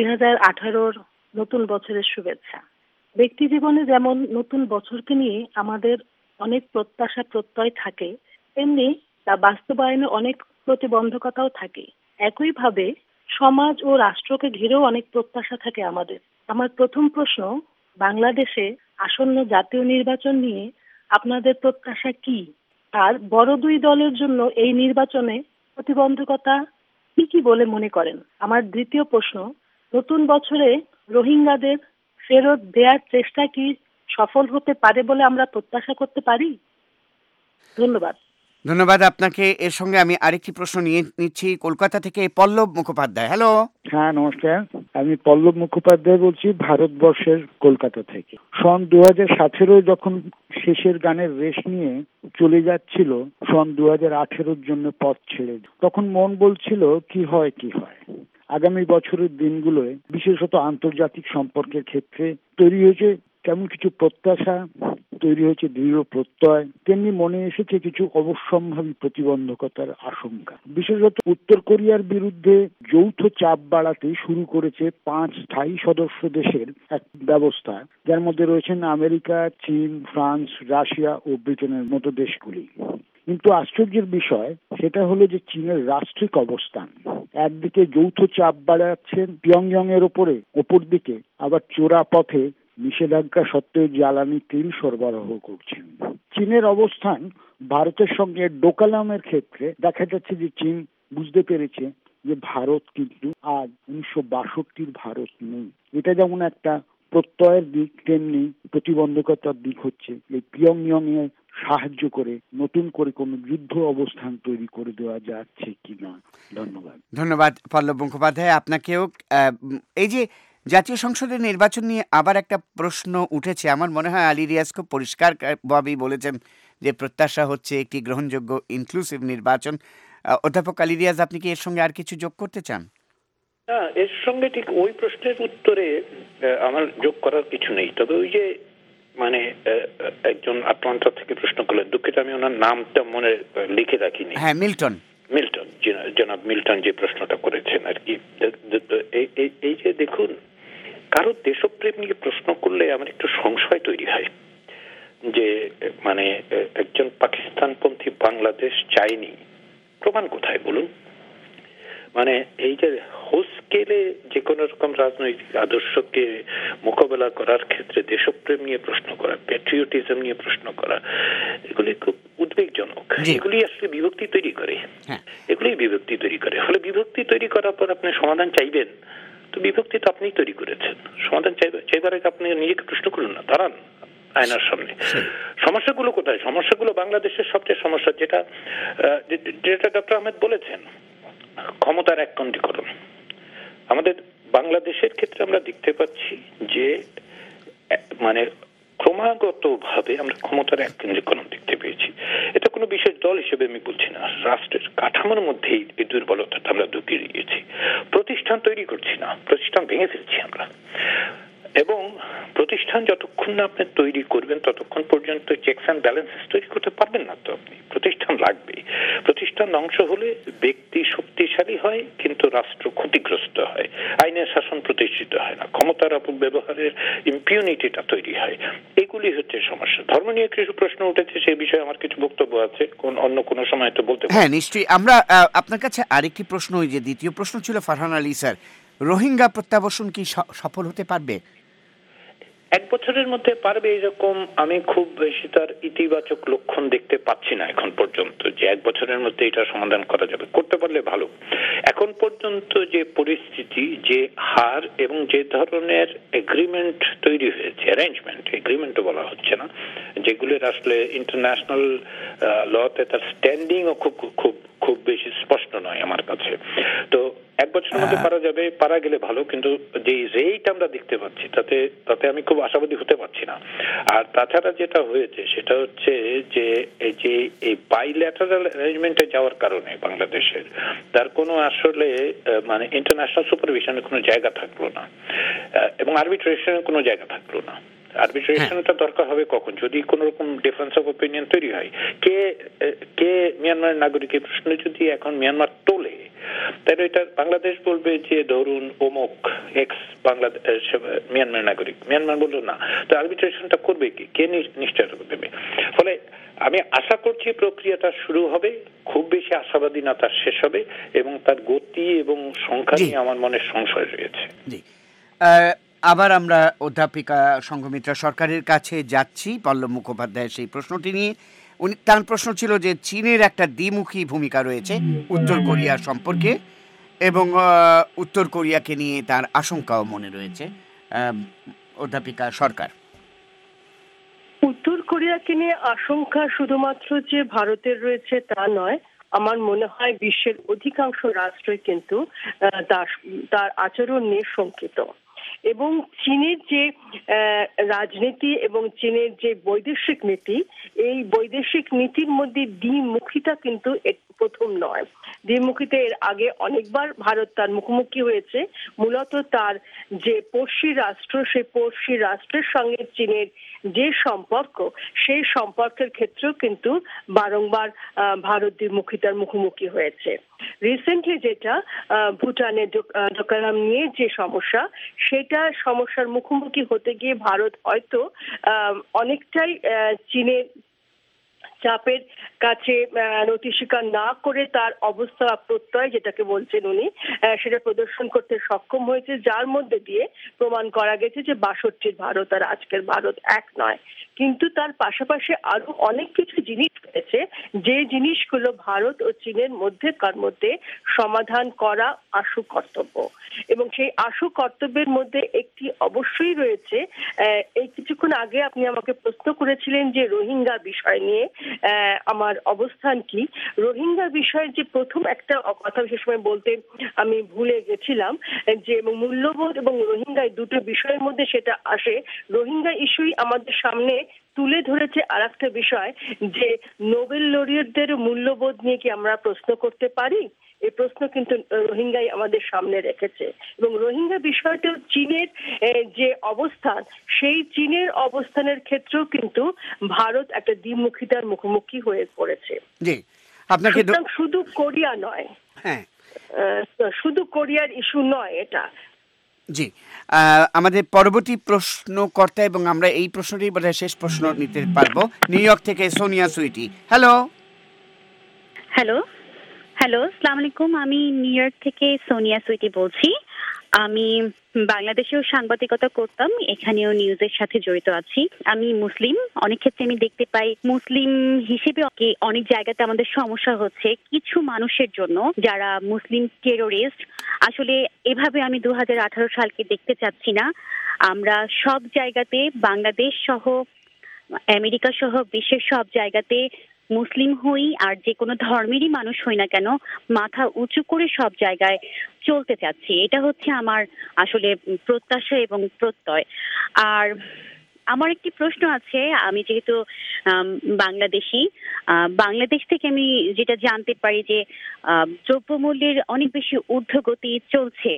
2018 নতুন বছরের শুভেচ্ছা। ব্যক্তি জীবনে যেমন নতুন বছরকে নিয়ে আমাদের অনেক প্রত্যাশা প্রত্যয় থাকে, তেমনি তা বাস্তবায়নে অনেক প্রতিবন্ধকতাও থাকে। একইভাবে সমাজ ও রাষ্ট্রকে ঘিরেও অনেক প্রত্যাশা থাকে আমাদের। আমার প্রথম প্রশ্ন, বাংলাদেশে আসন্ন জাতীয় নির্বাচন নিয়ে আপনাদের প্রত্যাশা কি? আর বড় দুই দলের জন্য এই নির্বাচনে প্রতিবন্ধকতা কি কি বলে মনে করেন? আমার দ্বিতীয় প্রশ্ন, নতুন বছরে রোহিঙ্গাদের ফেরত দেওয়ার চেষ্টা কি সফল হতে পারে বলে আমরা প্রত্যাশা করতে পারি? ধন্যবাদ আপনাকে। এর সঙ্গে আমি আরেকটি প্রশ্ন নিয়ে নিচ্ছি কলকাতা থেকে পল্লব মুখোপাধ্যায়। হ্যাঁ, নমস্কার। আমি পল্লব মুখোপাধ্যায় বলছি ভারতবর্ষের কলকাতা থেকে। সন 2017 যখন শেষের গানের রেশ নিয়ে চলে যাচ্ছিল সন 2018 জন্য পথ ছেড়ে, তখন মন বলছিল কি হয়। আগামী বছরের দিনগুলোয় বিশেষত আন্তর্জাতিক সম্পর্কের ক্ষেত্রে তৈরি হয়েছে কেমন কিছু প্রত্যাশা, তৈরি হয়েছে দৃঢ় প্রত্যয়, তেমনি মনে এসেছে কিছু অবশ্যম্ভাবী প্রতিবন্ধকতার আশঙ্কা। বিশেষত উত্তর কোরিয়ার বিরুদ্ধে যৌথ চাপ বাড়াতে শুরু করেছে 5 স্থায়ী সদস্য দেশের এক ব্যবস্থা, যার মধ্যে রয়েছেন আমেরিকা, চীন, ফ্রান্স, রাশিয়া ও ব্রিটেনের মতো দেশগুলি। কিন্তু আশ্চর্যের বিষয় সেটা হলো যে চীনের রাষ্ট্রিক অবস্থান। একদিকে যৌথ চাপ বাড়াচ্ছেন পিয়ংইয়ং এর ওপরে, অপরদিকে আবার চোরা পথে নিষেধাজ্ঞা সত্ত্বেও জ্বালানি তেল সরবরাহ করছেন। চীনের অবস্থান ভারতের সঙ্গে ডোকালামের ক্ষেত্রে দেখা যাচ্ছে যে চীন বুঝতে পেরেছে যে ভারত কিন্তু আর 1962 ভারত নেই। এটা যেমন একটা প্রত্যয়ের দিক, তেমনি প্রতিবন্ধকতার দিক হচ্ছে এই পিয়ংইয়ং এ সাহায্য করে নতুন করে কোনো যুদ্ধ অবস্থান তৈরি করে দেওয়া যাচ্ছে কিনা। ধন্যবাদ পল্লব মুখোপাধ্যায় আপনাকেও। এই যে জাতীয় সংসদের নির্বাচন নিয়ে আবার একটা প্রশ্ন উঠেছে, আমার মনে হয় আলী রিয়াজ খুব পরিষ্কারভাবেই বলেছেন যে প্রত্যাশা হচ্ছে একটি গ্রহণযোগ্য ইনক্লুসিভ নির্বাচন। অধ্যাপক আলী রিয়াজ, আপনি কি এর সঙ্গে আর কিছু যোগ করতে চান? না, এর সঙ্গে ঠিক ওই প্রশ্নের উত্তরে আমার যোগ করার কিছু নেই। তবে ওই যে একজন আটলান্টা থেকে প্রশ্ন করলেন, দুঃখিত আমি ওনার নামটা মনে লিখে রাখিনি। হ্যাঁ, মিল্টন জনাব মিল্টন যে প্রশ্নটা করেছেন আর কি। এই যে দেখুন, কারো দেশপ্রেম নিয়ে প্রশ্ন করলে আমার একটু সংশয় তৈরি হয় যে একজন পাকিস্তানপন্থী বাংলাদেশ চায়নি, প্রমাণ কোথায় বলুন? এই যে হোস্কেলে যে কোনো রকম রাজনৈতিক আদর্শকে মোকাবেলা করার ক্ষেত্রে দেশপ্রেম নিয়ে প্রশ্ন করা, প্যাট্রিয়টিজম নিয়ে প্রশ্ন করা, এগুলি খুব উদ্বেগজনক। এগুলি আসলে বিভক্তি তৈরি করে, ফলে বিভক্তি তৈরি করার পর আপনি সমাধান চাইবেন, তো বিভক্তি তো আপনি তৈরি করেছেন। সমাধান চাইবার আগে আপনি নিজেকে প্রশ্ন করুন না, দাঁড়ান আয়নার সামনে। সমস্যাগুলো কোথায়? সমস্যাগুলো বাংলাদেশের সবচেয়ে সমস্যা যেটা ডক্টর আহমেদ বলেছেন, ক্ষমতার এককেন্দ্রীকরণ। আমাদের বাংলাদেশের ক্ষেত্রে আমরা দেখতে পাচ্ছি যে ক্রমাগত ভাবে আমরা ক্ষমতার এককেন্দ্রীকরণ দেখতে পেয়েছি। এটা কোনো বিশেষ দল হিসেবে আমি বলছি না, রাষ্ট্রের কাঠামোর মধ্যেই এই দুর্বলতাটা আমরা ঢুকিয়ে দিয়েছি। প্রতিষ্ঠান তৈরি করছি না, প্রতিষ্ঠান ভেঙে ফেলছি আমরা, এবং প্রতিষ্ঠান যতক্ষণ না আপনি তৈরি করবেন ততক্ষণ পর্যন্ত চেকস অ্যান্ড ব্যালেন্সেস তৈরি করতে পারবেন না। তো আপনি প্রতিষ্ঠান লাগবে। প্রতিষ্ঠান ধ্বংস হলে ব্যক্তি শক্তিশালী হয় কিন্তু রাষ্ট্র ক্ষতিগ্রস্ত হয়, আইনের শাসন প্রতিষ্ঠিত হয় না, ক্ষমতার অপব্যবহারের ইম্পিউনিটিটা তৈরি হয়। এগুলি হচ্ছে সমস্যা। ধর্ম নিয়ে কিছু প্রশ্ন উঠেছে, সেই বিষয়ে আমার কিছু বক্তব্য আছে, অন্য কোনো সময় তো বলতে। হ্যাঁ, নিশ্চয়ই। আমরা আপনার কাছে আরেকটি প্রশ্ন, ওই যে দ্বিতীয় প্রশ্ন ছিল ফারহান আলী স্যার, রোহিঙ্গা প্রত্যাবাসন কি সফল হতে পারবে? 1 বছরের মধ্যে পারবে এরকম আমি খুব বেশি তার ইতিবাচক লক্ষণ দেখতে পাচ্ছি না এখন পর্যন্ত, যে 1 বছরের মধ্যে এটা সমাধান করা যাবে। করতে পারলে ভালো। এখন পর্যন্ত যে পরিস্থিতি, যে হার এবং যে ধরনের এগ্রিমেন্ট তৈরি হয়েছে, অ্যারেঞ্জমেন্ট, এগ্রিমেন্টও বলা হচ্ছে না, যেগুলোর আসলে ইন্টারন্যাশনাল লতে তার স্ট্যান্ডিংও খুব খুব খুব বেশি স্পষ্ট নয় আমার কাছে। তো 1 বছরের মধ্যে পারা যাবে, পারা গেলে ভালো, কিন্তু যে রেট আমরা দেখতে পাচ্ছি তাতে আমি খুব আশাবাদী হতে পারছি না। আর তাছাড়া যেটা হয়েছে সেটা হচ্ছে যে এই বাইল্যাটারাল অ্যারেঞ্জমেন্টে যাওয়ার কারণে বাংলাদেশের তার কোনো আসলে মানে ইন্টারন্যাশনাল সুপারভিশনের কোনো জায়গা থাকলো না এবং আরবিট্রেশনের কোনো জায়গা থাকলো না। আরবিট্রেশনটা দরকার হবে কখন? যদি কোন রকম ডিফারেন্স অফ ওপিনিয়ন তৈরি হয়, কে মিয়ানমারের নাগরিকের প্রশ্ন যদি এখন মিয়ানমার তোলে, তাহলে এটা বাংলাদেশ বলবে যে ধরুন অমুক এক্স বাংলাদেশ মিয়ানমার নাগরিক, মিয়ানমার বললো না, তো আরবিট্রেশনটা করবে কে নিশ্চয়তা দেবে? ফলে আমি আশা করছি প্রক্রিয়াটা শুরু হবে, খুব বেশি আশাবাদী না তার শেষ হবে, এবং তার গতি এবং সংখ্যা নিয়ে আমার মনে সংশয় রয়েছে। আবার আমরা অধ্যাপিকা সংঘমিত্রা সরকারের কাছে যাচ্ছি পল্লব মুখোপাধ্যায়ের সেই প্রশ্নটি নিয়ে। তার প্রশ্ন ছিল যে চীনের একটা দ্বিমুখী ভূমিকা রয়েছে উত্তর কোরিয়া সম্পর্কে, এবং উত্তর কোরিয়াকে নিয়ে তার আশঙ্কাও মনে রয়েছে। অধ্যাপিকা সরকার। উত্তর কোরিয়াকে নিয়ে আশঙ্কা শুধুমাত্র যে ভারতের রয়েছে তা নয়, আমার মনে হয় বিশ্বের অধিকাংশ রাষ্ট্রই কিন্তু তার আচরণ নিয়ে শঙ্কিত। এবং চীনের যে রাজনীতি এবং চীনের যে বৈদেশিক নীতি, এই বৈদেশিক নীতির মধ্যে দ্বিমুখিতা কিন্তু প্রথম নয়। দ্বিমুখিতা এর আগে অনেকবার ভারত তার মুখোমুখি হয়েছে। মূলত তার যে পড়শি রাষ্ট্র, সেই পড়শি রাষ্ট্রের সঙ্গে চীনের যে সম্পর্ক, সেই সম্পর্কের ক্ষেত্রেও কিন্তু বারংবার ভারত দ্বিমুখিতার মুখোমুখি হয়েছে। রিসেন্টলি যেটা ভুটানের ডোকলাম নিয়ে যে সমস্যা, সেটা সমস্যার মুখোমুখি হতে গিয়ে ভারত হয়তো অনেকটাই চীনের চাপের কাছে নতি স্বীকার না করে তার অবস্থা প্রত্যয়, যেটাকে বলছেন উনি, সেটা প্রদর্শন করতে সক্ষম হয়েছে, যার মধ্যে দিয়ে প্রমাণ করা গেছে যে 62-র ভারত আর আজকের ভারত এক নয়। কিন্তু তার পাশাপাশি আরো অনেক কিছু জিনিস রয়েছে, যে জিনিসগুলো ভারত ও চীনের মধ্যে সমাধান করা আশু কর্তব্য। এবং সেই আশু কর্তব্যের মধ্যে একটি অবশ্যই রয়েছে, এই কিছুক্ষণ আগে আপনি আমাকে প্রশ্ন করেছিলেন যে রোহিঙ্গা বিষয় নিয়ে আমার অবস্থান কি। রোহিঙ্গা বিষয়ের যে প্রথম একটা কথা বিশেষ সময় বলতে আমি ভুলে গেছিলাম, যে মূল্যবোধ এবং রোহিঙ্গা দুটো বিষয়ের মধ্যে সেটা আসে। রোহিঙ্গা ইস্যুই আমাদের সামনে তুলে ধরেছে আর একটা বিষয়, যে নোবেল লরিয়েটদের মূল্যবোধ নিয়ে কি আমরা প্রশ্ন করতে পারি? এই প্রশ্ন কিন্তু রোহিঙ্গাই আমাদের সামনে রেখেছে। এবং রোহিঙ্গা বিষয়টা চীনের যে অবস্থান, সেই চীনের অবস্থানের ক্ষেত্রেও কিন্তু ভারত একটা দ্বিমুখিতার মুখোমুখি হয়ে পড়েছে। জি, আপনাকে শুধু কোরিয়া নয়, হ্যাঁ, শুধু কোরিয়ার ইস্যু নয় এটা। জি, আমাদের পরবর্তী প্রশ্নকর্তা, এবং আমরা এই প্রশ্নটি বোধহয় শেষ প্রশ্ন নিতে পারবো, নিউ ইয়র্ক থেকে Sonia Sweety. Hello hello hello আসসালামু আলাইকুম। আমি নিউ ইয়র্ক থেকে সোনিয়া সুইটি বলছি। আমি বাংলাদেশেও সাংবাদিকতা করতাম, এখানেও নিউজের সাথে জড়িত আছি। আমি মুসলিম, অনেক ক্ষেত্রে আমি দেখতে পাই মুসলিম হিসেবে অনেক জায়গাতে আমাদের সমস্যা হচ্ছে কিছু মানুষের জন্য যারা মুসলিম টেরোরিস্ট। আসলে এভাবে আমি 2018 সালকে দেখতে চাচ্ছি না। আমরা সব জায়গাতে, বাংলাদেশ সহ আমেরিকা সহ বিশ্বের সব জায়গাতে মুসলিম হই আর যে কোনো ধর্মেরই মানুষ হই না কেন, মাথা উঁচু করে সব জায়গায় চলতে চাচ্ছি। এটা হচ্ছে আমার আসলে প্রত্যাশা এবং প্রত্যয়। আর আমার একটি প্রশ্ন আছে, আমি যেহেতু বাংলাদেশি, বাংলাদেশ থেকে আমি যেটা জানতে পারি যে দ্রব্যমূল্যের অনেক বেশি ঊর্ধ্বগতি চলছে,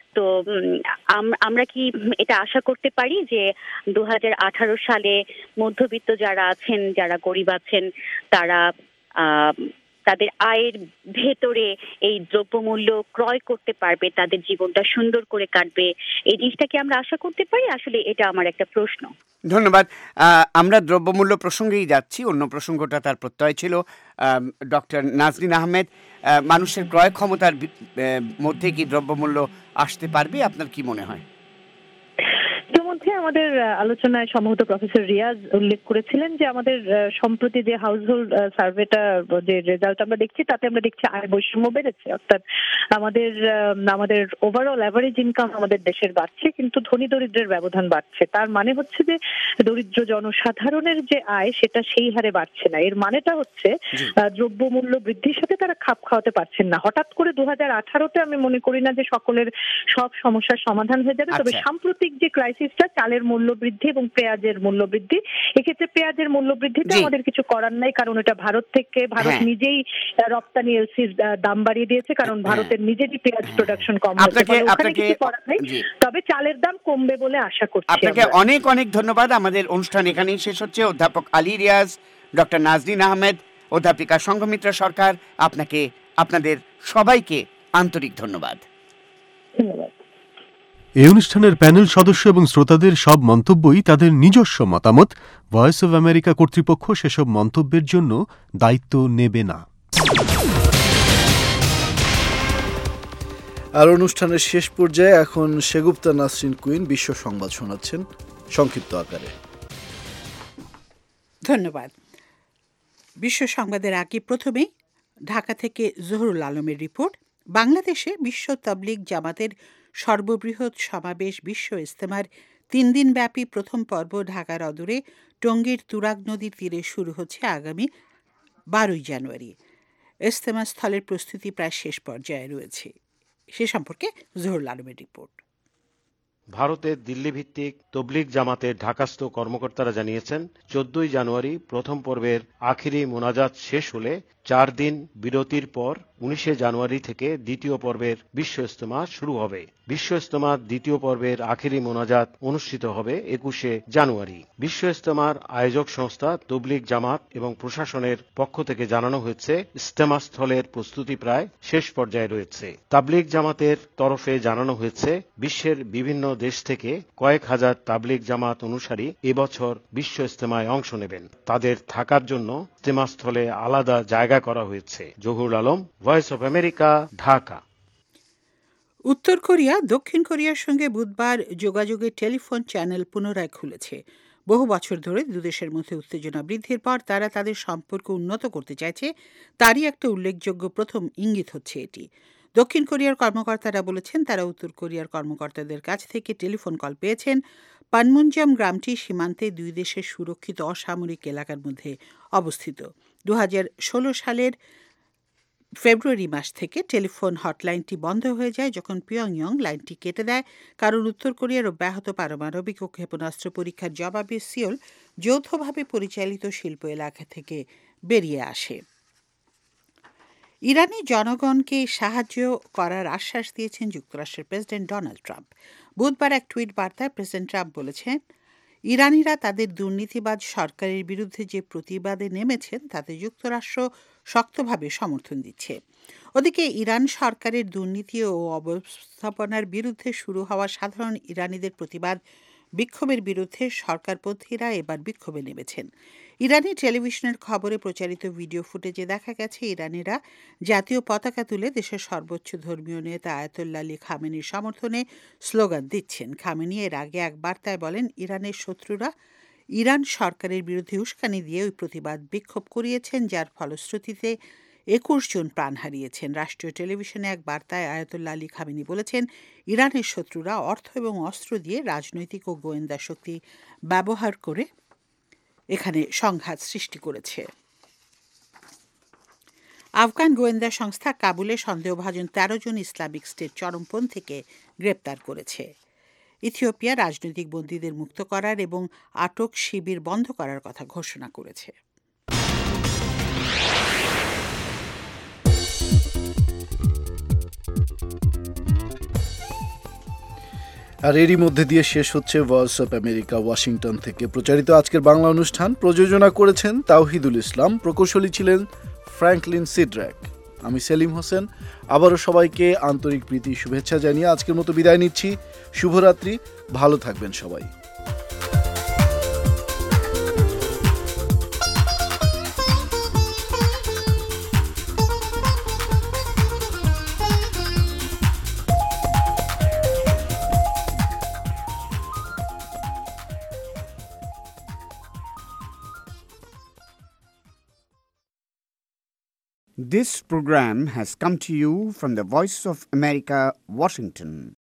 তো আমরা কি এটা আশা করতে পারি যে 2018 সালে মধ্যবিত্ত যারা আছেন, যারা গরিব আছেন, তারা তাদের আয়ের ভেতরে এই দ্রব্যমূল্য ক্রয় করতে পারবে, তাদের জীবনটা সুন্দর করে কাটবে, এই জিনিসটা কি আমরা আশা করতে পারি? আসলে এটা আমার একটা প্রশ্ন। ধন্যবাদ। আমরা দ্রব্যমূল্য প্রসঙ্গেই যাচ্ছি, অন্য প্রসঙ্গটা তার প্রত্যয় ছিল। ডক্টর নাজনীন আহমেদ, মানুষের ক্রয় ক্ষমতার মধ্যে কি দ্রব্যমূল্য আসতে পারবে, আপনার কি মনে হয়? ইতিমধ্যে আমাদের আলোচনায় সম্ভবত প্রফেসর রিয়াজ উল্লেখ করেছিলেন যে আমাদের সম্প্রতি যে হাউসহোল্ড সার্ভেটা, যে রেজাল্ট আমরা দেখছি, তাতে আমরা দেখছি আয় বৈষম্য বেড়েছে। অর্থাৎ আমাদের ওভারঅল অ্যাভারেজ ইনকাম আমাদের দেশের বাড়ছে, কিন্তু ধনী দরিদ্রের ব্যবধান বাড়ছে। তার মানে হচ্ছে যে দরিদ্র জনসাধারণের যে আয় সেটা সেই হারে বাড়ছে না। এর মানেটা হচ্ছে দ্রব্যমূল্য বৃদ্ধির সাথে তারা খাপ খাওয়াতে পারছেন না। হঠাৎ করে 2018-তে আমি মনে করি না যে সকলের সব সমস্যার সমাধান হয়ে যাবে। তবে সাম্প্রতিক যে ক্রাইসিসটা, চালের মূল্য বৃদ্ধি এবং পেঁয়াজের মূল্য বৃদ্ধি, এক্ষেত্রে পেঁয়াজের মূল্য বৃদ্ধিতে আমাদের কিছু করার নাই, কারণ এটা ভারত নিজেই রপ্তানি এলসির দাম বাড়িয়ে দিয়েছে, কারণ ভারতের নিজেরই পেঁয়াজ প্রোডাকশন কম হয়েছে। ওখানে কিছু করার নাই, তবে চালের দাম কমবে বলে আশা করছি। আপনাকে অনেক অনেক ধন্যবাদ। আমাদের অনুষ্ঠান এখানেই শেষ হচ্ছে। অধ্যাপক আলী রিয়াজ, ডক্টর নাজনীন আহমেদ, অধ্যাপিকা সংঘমিত্রা সরকার, আপনাদের সবাইকে আন্তরিক ধন্যবাদ। ধন্যবাদ। এই অনুষ্ঠানের প্যানেল সদস্য এবং শ্রোতাদের সব মন্তব্যই তাদের নিজস্ব মতামত। ভয়েস অব আমেরিকা কর্তৃপক্ষ সেসব মন্তব্যের জন্য দায়িত্ব নেবে না। আর অনুষ্ঠানের শেষ পর্যায়ে এখন সেগুপ্তা নাসরিন কুইন বিশ্ব সংবাদ শোনাচ্ছেন সংক্ষিপ্ত আকারে। ধন্যবাদ। বিশ্ব সংবাদের আগে প্রথমেই ঢাকা থেকে জহুরুল আলমের রিপোর্ট। বাংলাদেশে বিশ্ব তাবলিগ জামাতের সর্ববৃহৎ সমাবেশ বিশ্ব ইজতেমার 3 দিনব্যাপী প্রথম পর্ব ঢাকার অদূরে টঙ্গীর তুরাগ নদীর তীরে শুরু হচ্ছে আগামী 12 জানুয়ারি। ইজতেমা স্থলের প্রস্তুতি প্রায় শেষ পর্যায়ে রয়েছে। সে সম্পর্কে জহুরুল আলমের রিপোর্ট। ভারতের দিল্লি ভিত্তিক তবলিগ জামাতের ঢাকাস্থ কর্মকর্তারা জানিয়েছেন, 14 জানুয়ারি প্রথম পর্বের আখিরি মোনাজাত শেষ হলে 4 দিন বিরতির পর 19 জানুয়ারি থেকে দ্বিতীয় পর্বের বিশ্ব ইজতেমা শুরু হবে। বিশ্ব ইজতেমার দ্বিতীয় পর্বের আখিরি মোনাজাত অনুষ্ঠিত হবে 21 জানুয়ারি। বিশ্ব ইজতেমার আয়োজক সংস্থা তবলিগ জামাত এবং প্রশাসনের পক্ষ থেকে জানানো হয়েছে, ইজতেমা স্থলের প্রস্তুতি প্রায় শেষ পর্যায়ে রয়েছে। তাবলিগ জামাতের তরফে জানানো হয়েছে, বিশ্বের বিভিন্ন দেশ থেকে কয়েক হাজার তাবলিগ জামাত অনুসারী এবছর বিশ্ব ইজতেমায় অংশ নেবেন। তাদের থাকার জন্য ইজতেমা স্থলে আলাদা জায়গা করা হয়েছে। Zahurul Alam, voice of America, Dhaka. উত্তর কোরিয়া দক্ষিণ কোরিয়ার সঙ্গে বুধবার যোগাযোগের টেলিফোন চ্যানেল পুনরায় খুলেছে। বহু বছর ধরে দুদেশের মধ্যে উত্তেজনা বৃদ্ধির পর তারা তাদের সম্পর্ক উন্নত করতে চাইছে, তারই একটা উল্লেখযোগ্য প্রথম ইঙ্গিত হচ্ছে এটি। দক্ষিণ কোরিয়ার কর্মকর্তারা বলেছেন, তারা উত্তর কোরিয়ার কর্মকর্তাদের কাছ থেকে টেলিফোন কল পেয়েছেন। পানমুনজম গ্রামটি সীমান্তে দুই দেশের সুরক্ষিত অসামরিক এলাকার মধ্যে অবস্থিত। 2016 সালের ফেব্রুয়ারি মাস থেকে টেলিফোন হটলাইনটি বন্ধ হয়ে যায়, যখন পিয়ংইয়ং লাইনটি কেটে দেয়, কারণ উত্তর কোরিয়ার অব্যাহত পারমাণবিক ও ক্ষেপণাস্ত্র পরীক্ষার জবাবে সিওল যৌথভাবে পরিচালিত শিল্প এলাকা থেকে বেরিয়ে আসে। ইরানি জনগণকে সাহায্য করার আশ্বাস দিয়েছেন যুক্তরাষ্ট্রের প্রেসিডেন্ট ডোনাল্ড ট্রাম্প। বুধবার এক টুইট বার্তায় প্রেসিডেন্ট ট্রাম্প বলেছেন, ইরানিরা তাদের দুর্নীতিবাজ সরকারের বিরুদ্ধে যে প্রতিবাদে নেমেছেন তাতে যুক্তরাষ্ট্র শক্তভাবে সমর্থন দিচ্ছে। ওদিকে ইরান সরকারের দুর্নীতি ও অব্যবস্থাপনার বিরুদ্ধে শুরু হওয়া সাধারণ ইরানিদের প্রতিবাদ বিক্ষোভের বিরুদ্ধে সরকারপন্থীরা এবার বিক্ষোভে নেমেছেন। ইরানি টেলিভিশনের খবরে প্রচারিত ভিডিও ফুটেজে দেখা গেছে, ইরানিরা জাতীয় পতাকা তুলে দেশের সর্বোচ্চ ধর্মীয় নেতা আয়াতুল্লাহ আলী খামেনির সমর্থনে স্লোগান দিচ্ছেন। খামেনি এর আগে এক বার্তায় বলেন, ইরানের শত্রুরা ইরান সরকারের বিরুদ্ধে উস্কানি দিয়ে ওই প্রতিবাদ বিক্ষোভ করিয়েছেন, যার ফলশ্রুতিতে 21 জন প্রাণ হারিয়েছেন। রাষ্ট্রীয় টেলিভিশনে এক বার্তায় আয়াতুল্লাহ আলী খামেনি বলেছেন, ইরানের শত্রুরা অর্থ এবং অস্ত্র দিয়ে রাজনৈতিক ও গোয়েন্দা শক্তি ব্যবহার করে এখানে সংঘাত সৃষ্টি করেছে। আফগান গোয়েন্দা সংস্থা কাবুলে সন্দেহভাজন 13 জন ইসলামিক স্টেট চরমপন্থীকে গ্রেপ্তার করেছে। ইথিওপিয়া রাজনৈতিক বন্দীদের মুক্ত করার এবং আটক শিবির বন্ধ করার কথা ঘোষণা করেছে। আর এরই মধ্যে দিয়ে শেষ হচ্ছে ভয়েস অফ আমেরিকা ওয়াশিংটন থেকে প্রচারিত আজকের বাংলা অনুষ্ঠান। প্রযোজনা করেছেন তাওহিদুল ইসলাম, প্রকৌশলী ছিলেন ফ্র্যাঙ্কলিন সিড্র্যাক। আমি সেলিম হোসেন। আবারও সবাইকে আন্তরিক প্রীতি শুভেচ্ছা জানিয়ে আজকের মতো বিদায় নিচ্ছি। শুভরাত্রি, ভালো থাকবেন সবাই। This program has come to you from the Voice of America, Washington.